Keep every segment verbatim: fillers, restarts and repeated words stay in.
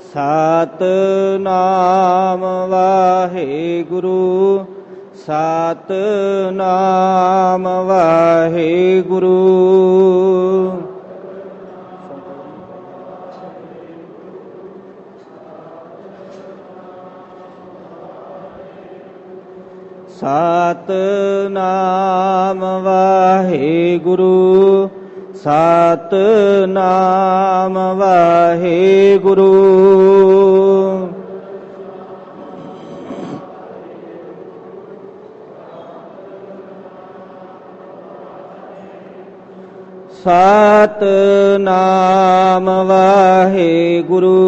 ਸਤਿਨਾਮ ਵਾਹਿਗੁਰੂ ਸਤਿਨਾਮ ਵਾਹਿਗੁਰੂ। ਸਤਿਨਾਮ ਵਾਹਿਗੁਰੂ ਸਤਿਨਾਮ ਵਾਹਿਗੁਰੂ। ਸਤਿਨਾਮ ਵਾਹਿਗੁਰੂ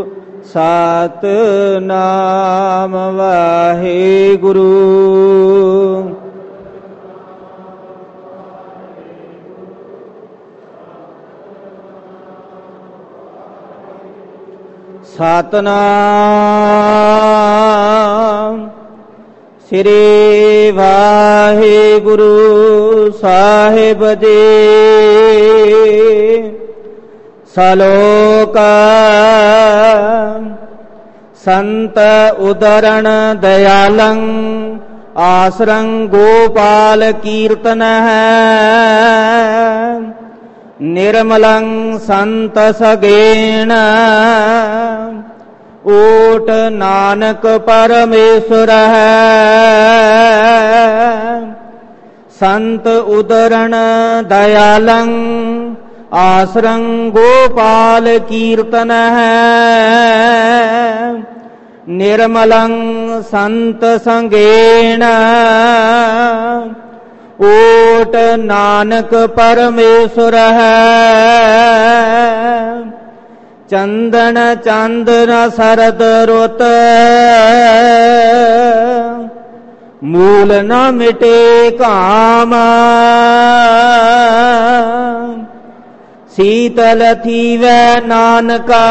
ਸਤਿਨਾਮ ਵਾਹਿਗੁਰੂ। ਸਤਿਨਾਮ ਸ੍ਰੀ ਵਾਹਿਗੁਰੂ ਸਾਹਿਬ ਜੀ। ਸਲੋਕ ਸੰਤ ਉਦਰਣ ਦਇਆਲੰ ਆਸਰੰ ਗੋਪਾਲ ਕੀਰਤਨ ਹੈ। ਨਿਰਮਲੰ ਸੰਤ ਸਗੇਣ ਓਟ ਨਾਨਕ ਪਰਮੇਸ਼ਰ ਹੈ। ਸੰਤ ਉਦਰਣ ਦਇਆਲੰ ਆਸਰੰ ਗੋਪਾਲ ਕੀਰਤਨ ਹੈ। ਨਿਰਮਲੰ ਸੰਤ ਸੰਗੇਣ ਓਟ ਨਾਨਕ ਪਰਮੇਸ਼ਰ ਹੈ। ਚੰਦਨ ਚੰਦਨ ਸਰਦ ਰੁੱਤ ਮੂਲ ਨ ਮਿਟੇ ਕਾਮ। ਸੀਤਲ ਥੀਵੈ ਨਾਨਕਾ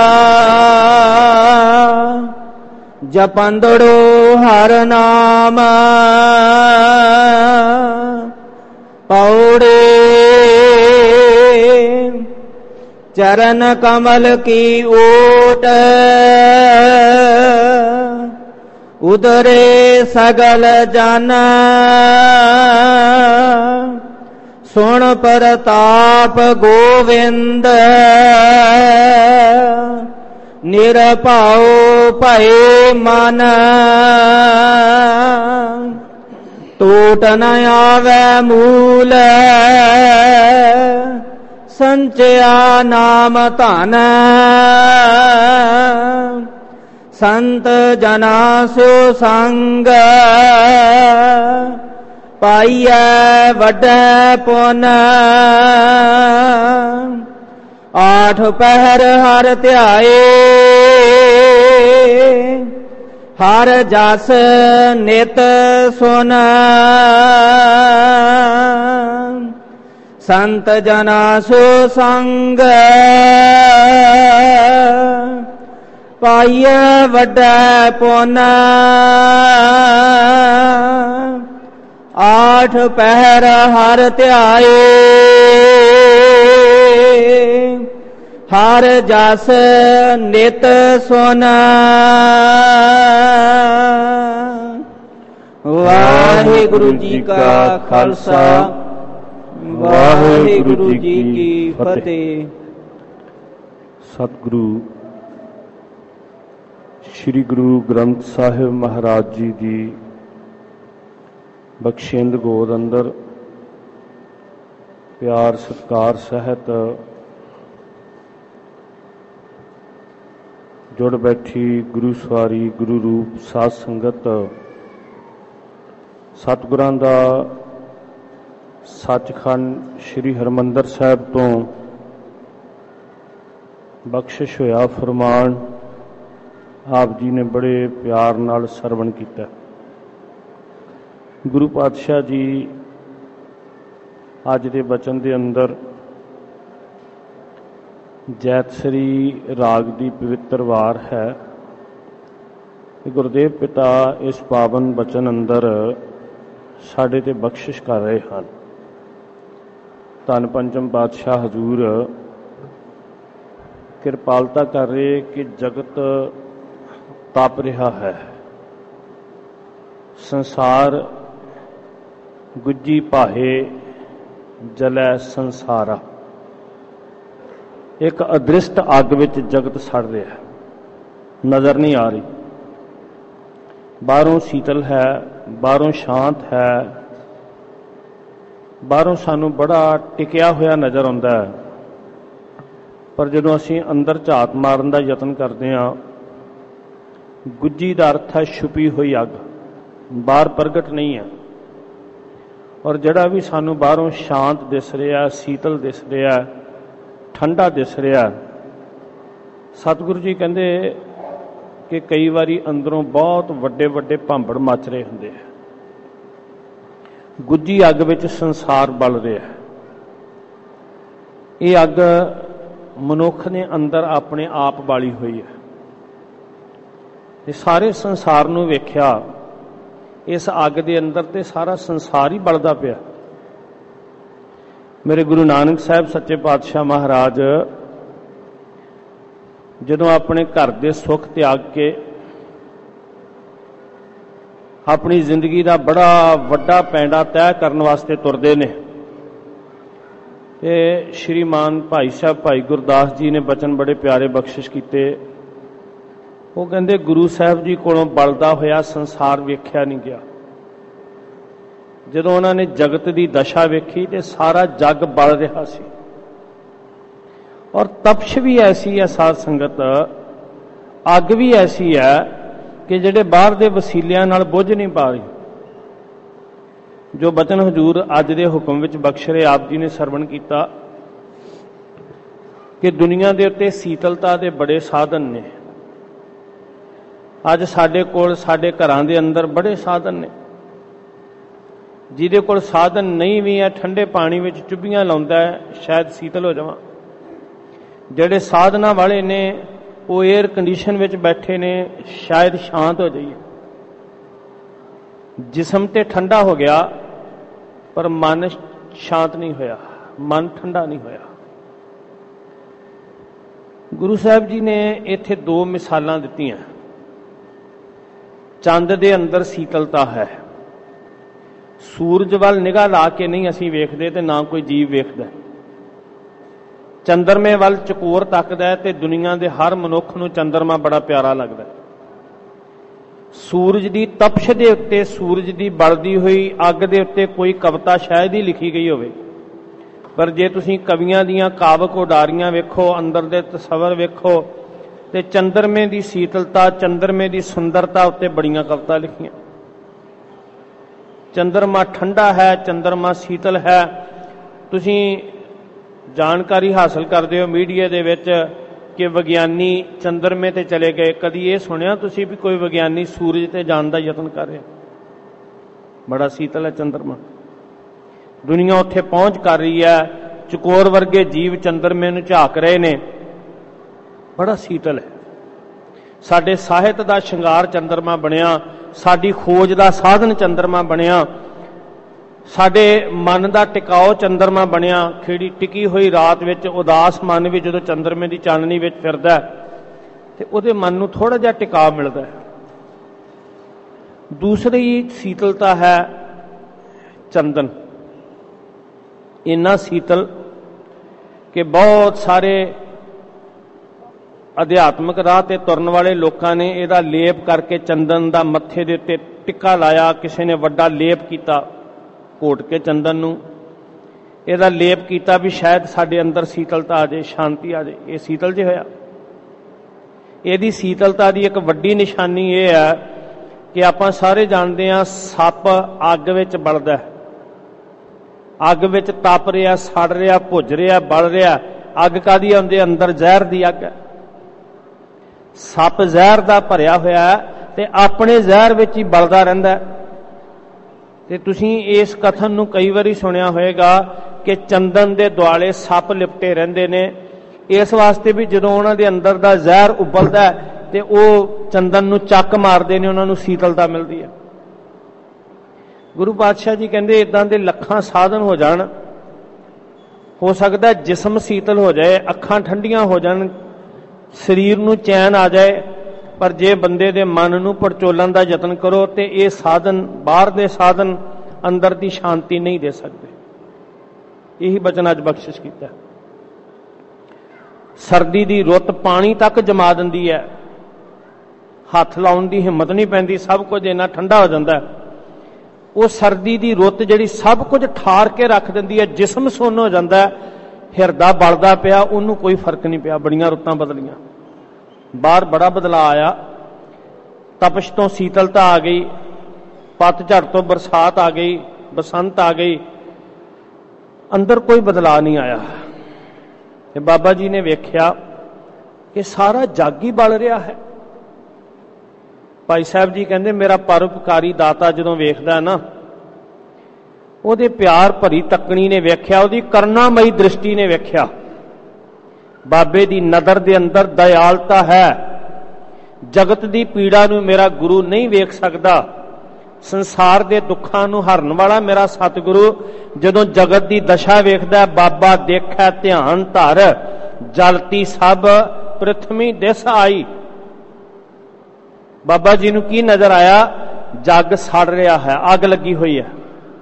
ਜਪੰਦੜੋ ਹਰ ਨਾਮ। ਪੌੜੇ ਚਰਨ ਕਮਲ ਕੀ ਓਟ ਉਦਰੇ ਸਗਲ ਜਨ। ਸੁਣ ਪ੍ਰਤਾਪ ਗੋਵਿੰਦ ਨਿਰਭਉ ਭਏ ਮਨ। ਟੋਟ ਨ ਆਵੈ ਮੂਲ ਸੰਚਿਆ ਨਾਮ ਧਨ। ਸੰਤ ਜਨਾ ਸੋ ਸੰਗ ਪਾਈਐ ਵੱਡਾ ਪੁੰਨ। ਆਠ ਪਹਿਰ ਹਰ ਧਿਆਏ ਹਰ ਜਸ ਨਿਤ ਸੁਨ। ਸੰਤ ਜਨਾ ਸੋ ਸੰਗ ਪਾਈਐ ਵੱਡਾ ਪੁੰਨ। ਆਠ ਪਹਿਰ ਹਰ ਧਿਆਏ ਹਰ ਜਸ ਨਿਤ ਸੁਨ। ਵਾਹਿਗੁਰੂ ਜੀ ਕਾ ਖਾਲਸਾ ਵਾਹਿਗੁਰੂ ਜੀ ਕੀ ਫਤਿਹ। ਸਤਿਗੁਰੂ ਸ੍ਰੀ ਗੁਰੂ ਗ੍ਰੰਥ ਸਾਹਿਬ ਮਹਾਰਾਜ ਜੀ ਦੀ ਬਖਸ਼ਿੰਦ ਗੋਦ ਅੰਦਰ ਪਿਆਰ ਸਤਿਕਾਰ ਸਹਿਤ ਜੁੜ ਬੈਠੀ ਗੁਰੂ ਸਵਾਰੀ ਗੁਰੂ ਰੂਪ ਸਾਧ ਸੰਗਤ ਸਤਿਗੁਰਾਂ ਦਾ ਸੱਚਖੰਡ ਸ੍ਰੀ ਹਰਿਮੰਦਰ ਸਾਹਿਬ ਤੋਂ ਬਖਸ਼ਿਸ਼ ਹੋਇਆ ਫਰਮਾਨ ਆਪ ਜੀ ਨੇ ਬੜੇ ਪਿਆਰ ਨਾਲ ਸਰਵਣ ਕੀਤਾ। ਗੁਰੂ ਪਾਤਸ਼ਾਹ ਜੀ ਅੱਜ ਦੇ ਬਚਨ ਦੇ ਅੰਦਰ ਜੈਤਸਰੀ ਰਾਗ ਦੀ ਪਵਿੱਤਰ ਵਾਰ ਹੈ। ਗੁਰਦੇਵ ਪਿਤਾ ਇਸ ਪਾਵਨ ਬਚਨ ਅੰਦਰ ਸਾਡੇ ਤੇ ਬਖਸ਼ਿਸ਼ ਕਰ ਰਹੇ ਹਨ। ਧੰਨ ਪੰਚਮ ਪਾਤਸ਼ਾਹ ਹਜ਼ੂਰ ਕਿਰਪਾਲਤਾ ਕਰ ਰਹੇ ਕਿ ਜਗਤ ਤਪ ਰਿਹਾ ਹੈ, ਸੰਸਾਰ ਗੁੱਜੀ ਭਾਹੇ ਜਲੈ ਸੰਸਾਰਾ। ਇੱਕ ਅਦ੍ਰਿਸ਼ਟ ਅੱਗ ਵਿੱਚ ਜਗਤ ਸੜ ਰਿਹਾ, ਨਜ਼ਰ ਨਹੀਂ ਆ ਰਹੀ। ਬਾਹਰੋਂ ਸ਼ੀਤਲ ਹੈ, ਬਾਹਰੋਂ ਸ਼ਾਂਤ ਹੈ, ਬਾਹਰੋਂ ਸਾਨੂੰ ਬੜਾ ਟਿਕਿਆ ਹੋਇਆ ਨਜ਼ਰ ਆਉਂਦਾ ਹੈ, ਪਰ ਜਦੋਂ ਅਸੀਂ ਅੰਦਰ ਝਾਤ ਮਾਰਨ ਦਾ ਯਤਨ ਕਰਦੇ ਹਾਂ, ਗੁੱਜੀ ਦਾ ਅਰਥ ਹੈ ਛੁਪੀ ਹੋਈ ਅੱਗ, ਬਾਹਰ ਪ੍ਰਗਟ ਨਹੀਂ ਹੈ। ਔਰ ਜਿਹੜਾ ਵੀ ਸਾਨੂੰ ਬਾਹਰੋਂ ਸ਼ਾਂਤ ਦਿਸ ਰਿਹਾ, ਸ਼ੀਤਲ ਦਿਸ ਰਿਹਾ, ਠੰਡਾ ਦਿਸ ਰਿਹਾ, ਸਤਿਗੁਰੂ ਜੀ ਕਹਿੰਦੇ ਕਿ ਕਈ ਵਾਰੀ ਅੰਦਰੋਂ ਬਹੁਤ ਵੱਡੇ ਵੱਡੇ ਭਾਂਬੜ ਮੱਚ ਰਹੇ ਹੁੰਦੇ ਆ। ਗੁੱਜੀ ਅੱਗ ਵਿੱਚ ਸੰਸਾਰ ਬਲ ਰਿਹਾ। ਇਹ ਅੱਗ ਮਨੁੱਖ ਨੇ ਅੰਦਰ ਆਪਣੇ ਆਪ ਬਾਲੀ ਹੋਈ ਹੈ। ਤੇ ਸਾਰੇ ਸੰਸਾਰ ਨੂੰ ਵੇਖਿਆ, ਇਸ ਅੱਗ ਦੇ ਅੰਦਰ ਤੇ ਸਾਰਾ ਸੰਸਾਰ ਹੀ ਬਲਦਾ ਪਿਆ। ਮੇਰੇ ਗੁਰੂ ਨਾਨਕ ਸਾਹਿਬ ਸੱਚੇ ਪਾਤਸ਼ਾਹ ਮਹਾਰਾਜ ਜਦੋਂ ਆਪਣੇ ਘਰ ਦੇ ਸੁੱਖ ਤਿਆਗ ਕੇ ਆਪਣੀ ਜ਼ਿੰਦਗੀ ਦਾ ਬੜਾ ਵੱਡਾ ਪੈਂਡਾ ਤੈਅ ਕਰਨ ਵਾਸਤੇ ਤੁਰਦੇ ਨੇ, ਤੇ ਸ਼੍ਰੀਮਾਨ ਭਾਈ ਸਾਹਿਬ ਭਾਈ ਗੁਰਦਾਸ ਜੀ ਨੇ ਬਚਨ ਬੜੇ ਪਿਆਰੇ ਬਖਸ਼ਿਸ਼ ਕੀਤੇ। ਉਹ ਕਹਿੰਦੇ ਗੁਰੂ ਸਾਹਿਬ ਜੀ ਕੋਲੋਂ ਬਲਦਾ ਹੋਇਆ ਸੰਸਾਰ ਵੇਖਿਆ ਨਹੀਂ ਗਿਆ। ਜਦੋਂ ਉਹਨਾਂ ਨੇ ਜਗਤ ਦੀ ਦਸ਼ਾ ਵੇਖੀ ਤੇ ਸਾਰਾ ਜੱਗ ਬਲ ਰਿਹਾ ਸੀ। ਔਰ ਤਪਸ਼ ਵੀ ਐਸੀ ਹੈ ਸਾਧ ਸੰਗਤ, ਅੱਗ ਵੀ ਐਸੀ ਹੈ ਕਿ ਜਿਹੜੇ ਬਾਹਰ ਦੇ ਵਸੀਲਿਆਂ ਨਾਲ ਬੁੱਝ ਨਹੀਂ ਪਾ ਰਹੀ। ਜੋ ਬਚਨ ਹਜ਼ੂਰ ਅੱਜ ਦੇ ਹੁਕਮ ਵਿੱਚ ਬਖਸ਼ ਰਹੇ ਆਪ ਜੀ ਨੇ ਸਰਵਣ ਕੀਤਾ ਕਿ ਦੁਨੀਆ ਦੇ ਉੱਤੇ ਸੀਤਲਤਾ ਦੇ ਬੜੇ ਸਾਧਨ ਨੇ। ਅੱਜ ਸਾਡੇ ਕੋਲ ਸਾਡੇ ਘਰਾਂ ਦੇ ਅੰਦਰ ਬੜੇ ਸਾਧਨ ਨੇ। ਜਿਹਦੇ ਕੋਲ ਸਾਧਨ ਨਹੀਂ ਵੀ ਹੈ, ਠੰਡੇ ਪਾਣੀ ਵਿੱਚ ਚੁੱਭੀਆਂ ਲਾਉਂਦਾ ਹੈ, ਸ਼ਾਇਦ ਸੀਤਲ ਹੋ ਜਾਵਾਂ। ਜਿਹੜੇ ਸਾਧਨਾਂ ਵਾਲੇ ਨੇ ਉਹ ਏਅਰ ਕੰਡੀਸ਼ਨ ਵਿੱਚ ਬੈਠੇ ਨੇ, ਸ਼ਾਇਦ ਸ਼ਾਂਤ ਹੋ ਜਾਈਏ। ਜਿਸਮ ਤੇ ਠੰਡਾ ਹੋ ਗਿਆ ਪਰ ਮਨ ਸ਼ਾਂਤ ਨਹੀਂ ਹੋਇਆ, ਮਨ ਠੰਡਾ ਨਹੀਂ ਹੋਇਆ। ਗੁਰੂ ਸਾਹਿਬ ਜੀ ਨੇ ਇੱਥੇ ਦੋ ਮਿਸਾਲਾਂ ਦਿੱਤੀਆਂ। ਚੰਦ ਦੇ ਅੰਦਰ ਸੀਤਲਤਾ ਹੈ। ਸੂਰਜ ਵੱਲ ਨਿਗਾਹ ਲਾ ਕੇ ਨਹੀਂ ਅਸੀਂ ਵੇਖਦੇ ਤੇ ਨਾ ਕੋਈ ਜੀਵ ਵੇਖਦਾ। ਚੰਦਰਮੇ ਵੱਲ ਚਕੋਰ ਤੱਕਦਾ ਹੈ ਤੇ ਦੁਨੀਆ ਦੇ ਹਰ ਮਨੁੱਖ ਨੂੰ ਚੰਦਰਮਾ ਬੜਾ ਪਿਆਰਾ ਲੱਗਦਾ। ਸੂਰਜ ਦੀ ਤਪਸ਼ ਦੇ ਉੱਤੇ, ਸੂਰਜ ਦੀ ਬਲਦੀ ਹੋਈ ਅੱਗ ਦੇ ਉੱਤੇ ਕੋਈ ਕਵਿਤਾ ਸ਼ਾਇਦ ਹੀ ਲਿਖੀ ਗਈ ਹੋਵੇ, ਪਰ ਜੇ ਤੁਸੀਂ ਕਵੀਆਂ ਦੀਆਂ ਕਾਵਕ ਉਡਾਰੀਆਂ ਵੇਖੋ, ਅੰਦਰ ਦੇ ਤਸਵਰ ਵੇਖੋ, ਤੇ ਚੰਦਰਮੇ ਦੀ ਸੀਤਲਤਾ, ਚੰਦਰਮੇ ਦੀ ਸੁੰਦਰਤਾ ਉੱਤੇ ਬੜੀਆਂ ਕਵਿਤਾ ਲਿਖੀਆਂ। ਚੰਦਰਮਾ ਠੰਡਾ ਹੈ, ਚੰਦਰਮਾ ਸੀਤਲ ਹੈ। ਤੁਸੀਂ ਜਾਣਕਾਰੀ ਹਾਸਲ ਕਰਦੇ ਹੋ ਮੀਡੀਆ ਦੇ ਵਿੱਚ ਕਿ ਵਿਗਿਆਨੀ ਚੰਦਰਮੇ ਤੇ ਚਲੇ ਗਏ। ਕਦੀ ਇਹ ਸੁਣਿਆ ਤੁਸੀਂ ਵੀ ਕੋਈ ਵਿਗਿਆਨੀ ਸੂਰਜ ਤੇ ਜਾਣ ਦਾ ਯਤਨ ਕਰ ਰਿਹਾ? ਬੜਾ ਸੀਤਲ ਹੈ ਚੰਦਰਮਾ। ਦੁਨੀਆ ਉੱਥੇ ਪਹੁੰਚ ਕਰ ਰਹੀ ਹੈ। ਚਕੋਰ ਵਰਗੇ ਜੀਵ ਚੰਦਰਮੇ ਨੂੰ ਝਾਕ ਰਹੇ ਨੇ। ਬੜਾ ਸੀਤਲ ਹੈ। ਸਾਡੇ ਸਾਹਿਤ ਦਾ ਸ਼ਿੰਗਾਰ ਚੰਦਰਮਾ ਬਣਿਆ, ਸਾਡੀ ਖੋਜ ਦਾ ਸਾਧਨ ਚੰਦਰਮਾ ਬਣਿਆ, ਸਾਡੇ ਮਨ ਦਾ ਟਿਕਾਓ ਚੰਦਰਮਾ ਬਣਿਆ। ਖਿੜੀ ਟਿਕੀ ਹੋਈ ਰਾਤ ਵਿੱਚ ਉਦਾਸ ਮਨ ਵੀ ਜਦੋਂ ਚੰਦਰਮੇ ਦੀ ਚਾਨਣੀ ਵਿੱਚ ਫਿਰਦਾ ਤੇ ਉਹਦੇ ਮਨ ਨੂੰ ਥੋੜਾ ਜਿਹਾ ਟਿਕਾਅ ਮਿਲਦਾ ਹੈ। ਦੂਸਰੀ ਸੀਤਲਤਾ ਹੈ ਚੰਦਨ। ਇੰਨਾ ਸੀਤਲ ਕਿ ਬਹੁਤ ਸਾਰੇ ਅਧਿਆਤਮਿਕ ਰਾਹ ਤੇ ਤੁਰਨ ਵਾਲੇ ਲੋਕਾਂ ਨੇ ਇਹਦਾ ਲੇਪ ਕਰਕੇ ਚੰਦਨ ਦਾ ਮੱਥੇ ਦੇ ਉੱਤੇ ਟਿੱਕਾ ਲਾਇਆ। ਕਿਸੇ ਨੇ ਵੱਡਾ ਲੇਪ ਕੀਤਾ, ਘੋਟ ਕੇ ਚੰਦਨ ਨੂੰ ਇਹਦਾ ਲੇਪ ਕੀਤਾ ਵੀ ਸ਼ਾਇਦ ਸਾਡੇ ਅੰਦਰ ਸੀਤਲਤਾ ਆ ਜਾਏ, ਸ਼ਾਂਤੀ ਆ ਜਾਏ। ਇਹ ਸੀਤਲ ਜੇ ਹੋਇਆ। ਇਹਦੀ ਸੀਤਲਤਾ ਦੀ ਇੱਕ ਵੱਡੀ ਨਿਸ਼ਾਨੀ ਇਹ ਹੈ ਕਿ ਆਪਾਂ ਸਾਰੇ ਜਾਣਦੇ ਹਾਂ ਸੱਪ ਅੱਗ ਵਿੱਚ ਬਲਦਾ, ਅੱਗ ਵਿੱਚ ਤਪ ਰਿਹਾ, ਸੜ ਰਿਹਾ, ਭੁੱਜ ਰਿਹਾ, ਬਲ ਰਿਹਾ। ਅੱਗ ਕਾਹਦੀ ਆਉਂਦੀ? ਅੰਦਰ ਜ਼ਹਿਰ ਦੀ ਅੱਗ ਹੈ। ਸੱਪ ਜ਼ਹਿਰ ਦਾ ਭਰਿਆ ਹੋਇਆ ਤੇ ਆਪਣੇ ਜ਼ਹਿਰ ਵਿੱਚ ਹੀ ਬਲਦਾ ਰਹਿੰਦਾ। ਤੇ ਤੁਸੀਂ ਇਸ ਕਥਨ ਨੂੰ ਕਈ ਵਾਰੀ ਸੁਣਿਆ ਹੋਵੇਗਾ ਕਿ ਚੰਦਨ ਦੇ ਦੁਆਲੇ ਸੱਪ ਲਿਪਟੇ ਰਹਿੰਦੇ ਨੇ, ਇਸ ਵਾਸਤੇ ਵੀ ਜਦੋਂ ਉਹਨਾਂ ਦੇ ਅੰਦਰ ਦਾ ਜ਼ਹਿਰ ਉਬਲਦਾ ਤੇ ਉਹ ਚੰਦਨ ਨੂੰ ਚੱਕ ਮਾਰਦੇ ਨੇ, ਉਹਨਾਂ ਨੂੰ ਸੀਤਲਤਾ ਮਿਲਦੀ ਹੈ। ਗੁਰੂ ਪਾਤਸ਼ਾਹ ਜੀ ਕਹਿੰਦੇ ਇਦਾਂ ਦੇ ਲੱਖਾਂ ਸਾਧਨ ਹੋ ਜਾਣ, ਹੋ ਸਕਦਾ ਜਿਸਮ ਸੀਤਲ ਹੋ ਜਾਏ, ਅੱਖਾਂ ਠੰਡੀਆਂ ਹੋ ਜਾਣ, ਸਰੀਰ ਨੂੰ ਚੈਨ ਆ ਜਾਏ, ਪਰ ਜੇ ਬੰਦੇ ਦੇ ਮਨ ਨੂੰ ਪੜਚੋਲਣ ਦਾ ਯਤਨ ਕਰੋ ਤੇ ਇਹ ਸਾਧਨ, ਬਾਹਰ ਦੇ ਸਾਧਨ ਅੰਦਰ ਦੀ ਸ਼ਾਂਤੀ ਨਹੀਂ ਦੇ ਸਕਦੇ। ਇਹੀ ਬਚਨ ਅੱਜ ਬਖਸ਼ਿਸ਼ ਕੀਤਾ। ਸਰਦੀ ਦੀ ਰੁੱਤ ਪਾਣੀ ਤੱਕ ਜਮਾ ਦਿੰਦੀ ਹੈ, ਹੱਥ ਲਾਉਣ ਦੀ ਹਿੰਮਤ ਨਹੀਂ ਪੈਂਦੀ, ਸਭ ਕੁਝ ਇੰਨਾ ਠੰਡਾ ਹੋ ਜਾਂਦਾ। ਉਹ ਸਰਦੀ ਦੀ ਰੁੱਤ ਜਿਹੜੀ ਸਭ ਕੁਝ ਠਾਰ ਕੇ ਰੱਖ ਦਿੰਦੀ ਹੈ, ਜਿਸਮ ਸੁੰਨ ਹੋ ਜਾਂਦਾ, ਹਿਰਦਾ ਬਲਦਾ ਪਿਆ, ਉਹਨੂੰ ਕੋਈ ਫਰਕ ਨਹੀਂ ਪਿਆ। ਬੜੀਆਂ ਰੁੱਤਾਂ ਬਦਲੀਆਂ, ਬਾਹਰ ਬੜਾ ਬਦਲਾਅ ਆਇਆ। ਤਪਸ਼ ਤੋਂ ਸੀਤਲਤਾ ਆ ਗਈ, ਪਤਝੜ ਤੋਂ ਬਰਸਾਤ ਆ ਗਈ, ਬਸੰਤ ਆ ਗਈ, ਅੰਦਰ ਕੋਈ ਬਦਲਾਅ ਨਹੀਂ ਆਇਆ। ਤੇ ਬਾਬਾ ਜੀ ਨੇ ਵੇਖਿਆ ਕਿ ਸਾਰਾ ਜੱਗ ਹੀ ਬਲ ਰਿਹਾ ਹੈ। ਭਾਈ ਸਾਹਿਬ ਜੀ ਕਹਿੰਦੇ ਮੇਰਾ ਪਰਉਪਕਾਰੀ ਦਾਤਾ ਜਦੋਂ ਵੇਖਦਾ ਨਾ, ਉਹਦੇ ਪਿਆਰ ਭਰੀ ਤੱਕਣੀ ਨੇ ਵੇਖਿਆ, ਉਹਦੀ ਕਰੁਣਾਮਈ ਦ੍ਰਿਸ਼ਟੀ ਨੇ ਵੇਖਿਆ। ਬਾਬੇ ਦੀ ਨਜ਼ਰ ਦੇ ਅੰਦਰ ਦਇਆਲਤਾ ਹੈ। ਜਗਤ ਦੀ ਪੀੜਾ ਨੂੰ ਮੇਰਾ ਗੁਰੂ ਨਹੀਂ ਵੇਖ ਸਕਦਾ, ਸੰਸਾਰ ਦੇ ਦੁੱਖਾਂ ਨੂੰ ਹਰਨ ਵਾਲਾ ਮੇਰਾ ਸਤਿਗੁਰੂ ਜਦੋਂ ਜਗਤ ਦੀ ਦਸ਼ਾ ਵੇਖਦਾ, ਬਾਬਾ ਦੇਖੈ ਧਿਆਨ ਧਰ, ਜਲਤੀ ਸਭ ਪ੍ਰਿਥਵੀ ਦਿਸ ਆਈ। ਬਾਬਾ ਜੀ ਨੂੰ ਕੀ ਨਜ਼ਰ ਆਇਆ? ਜੱਗ ਸੜ ਰਿਹਾ ਹੈ, ਅੱਗ ਲੱਗੀ ਹੋਈ ਹੈ।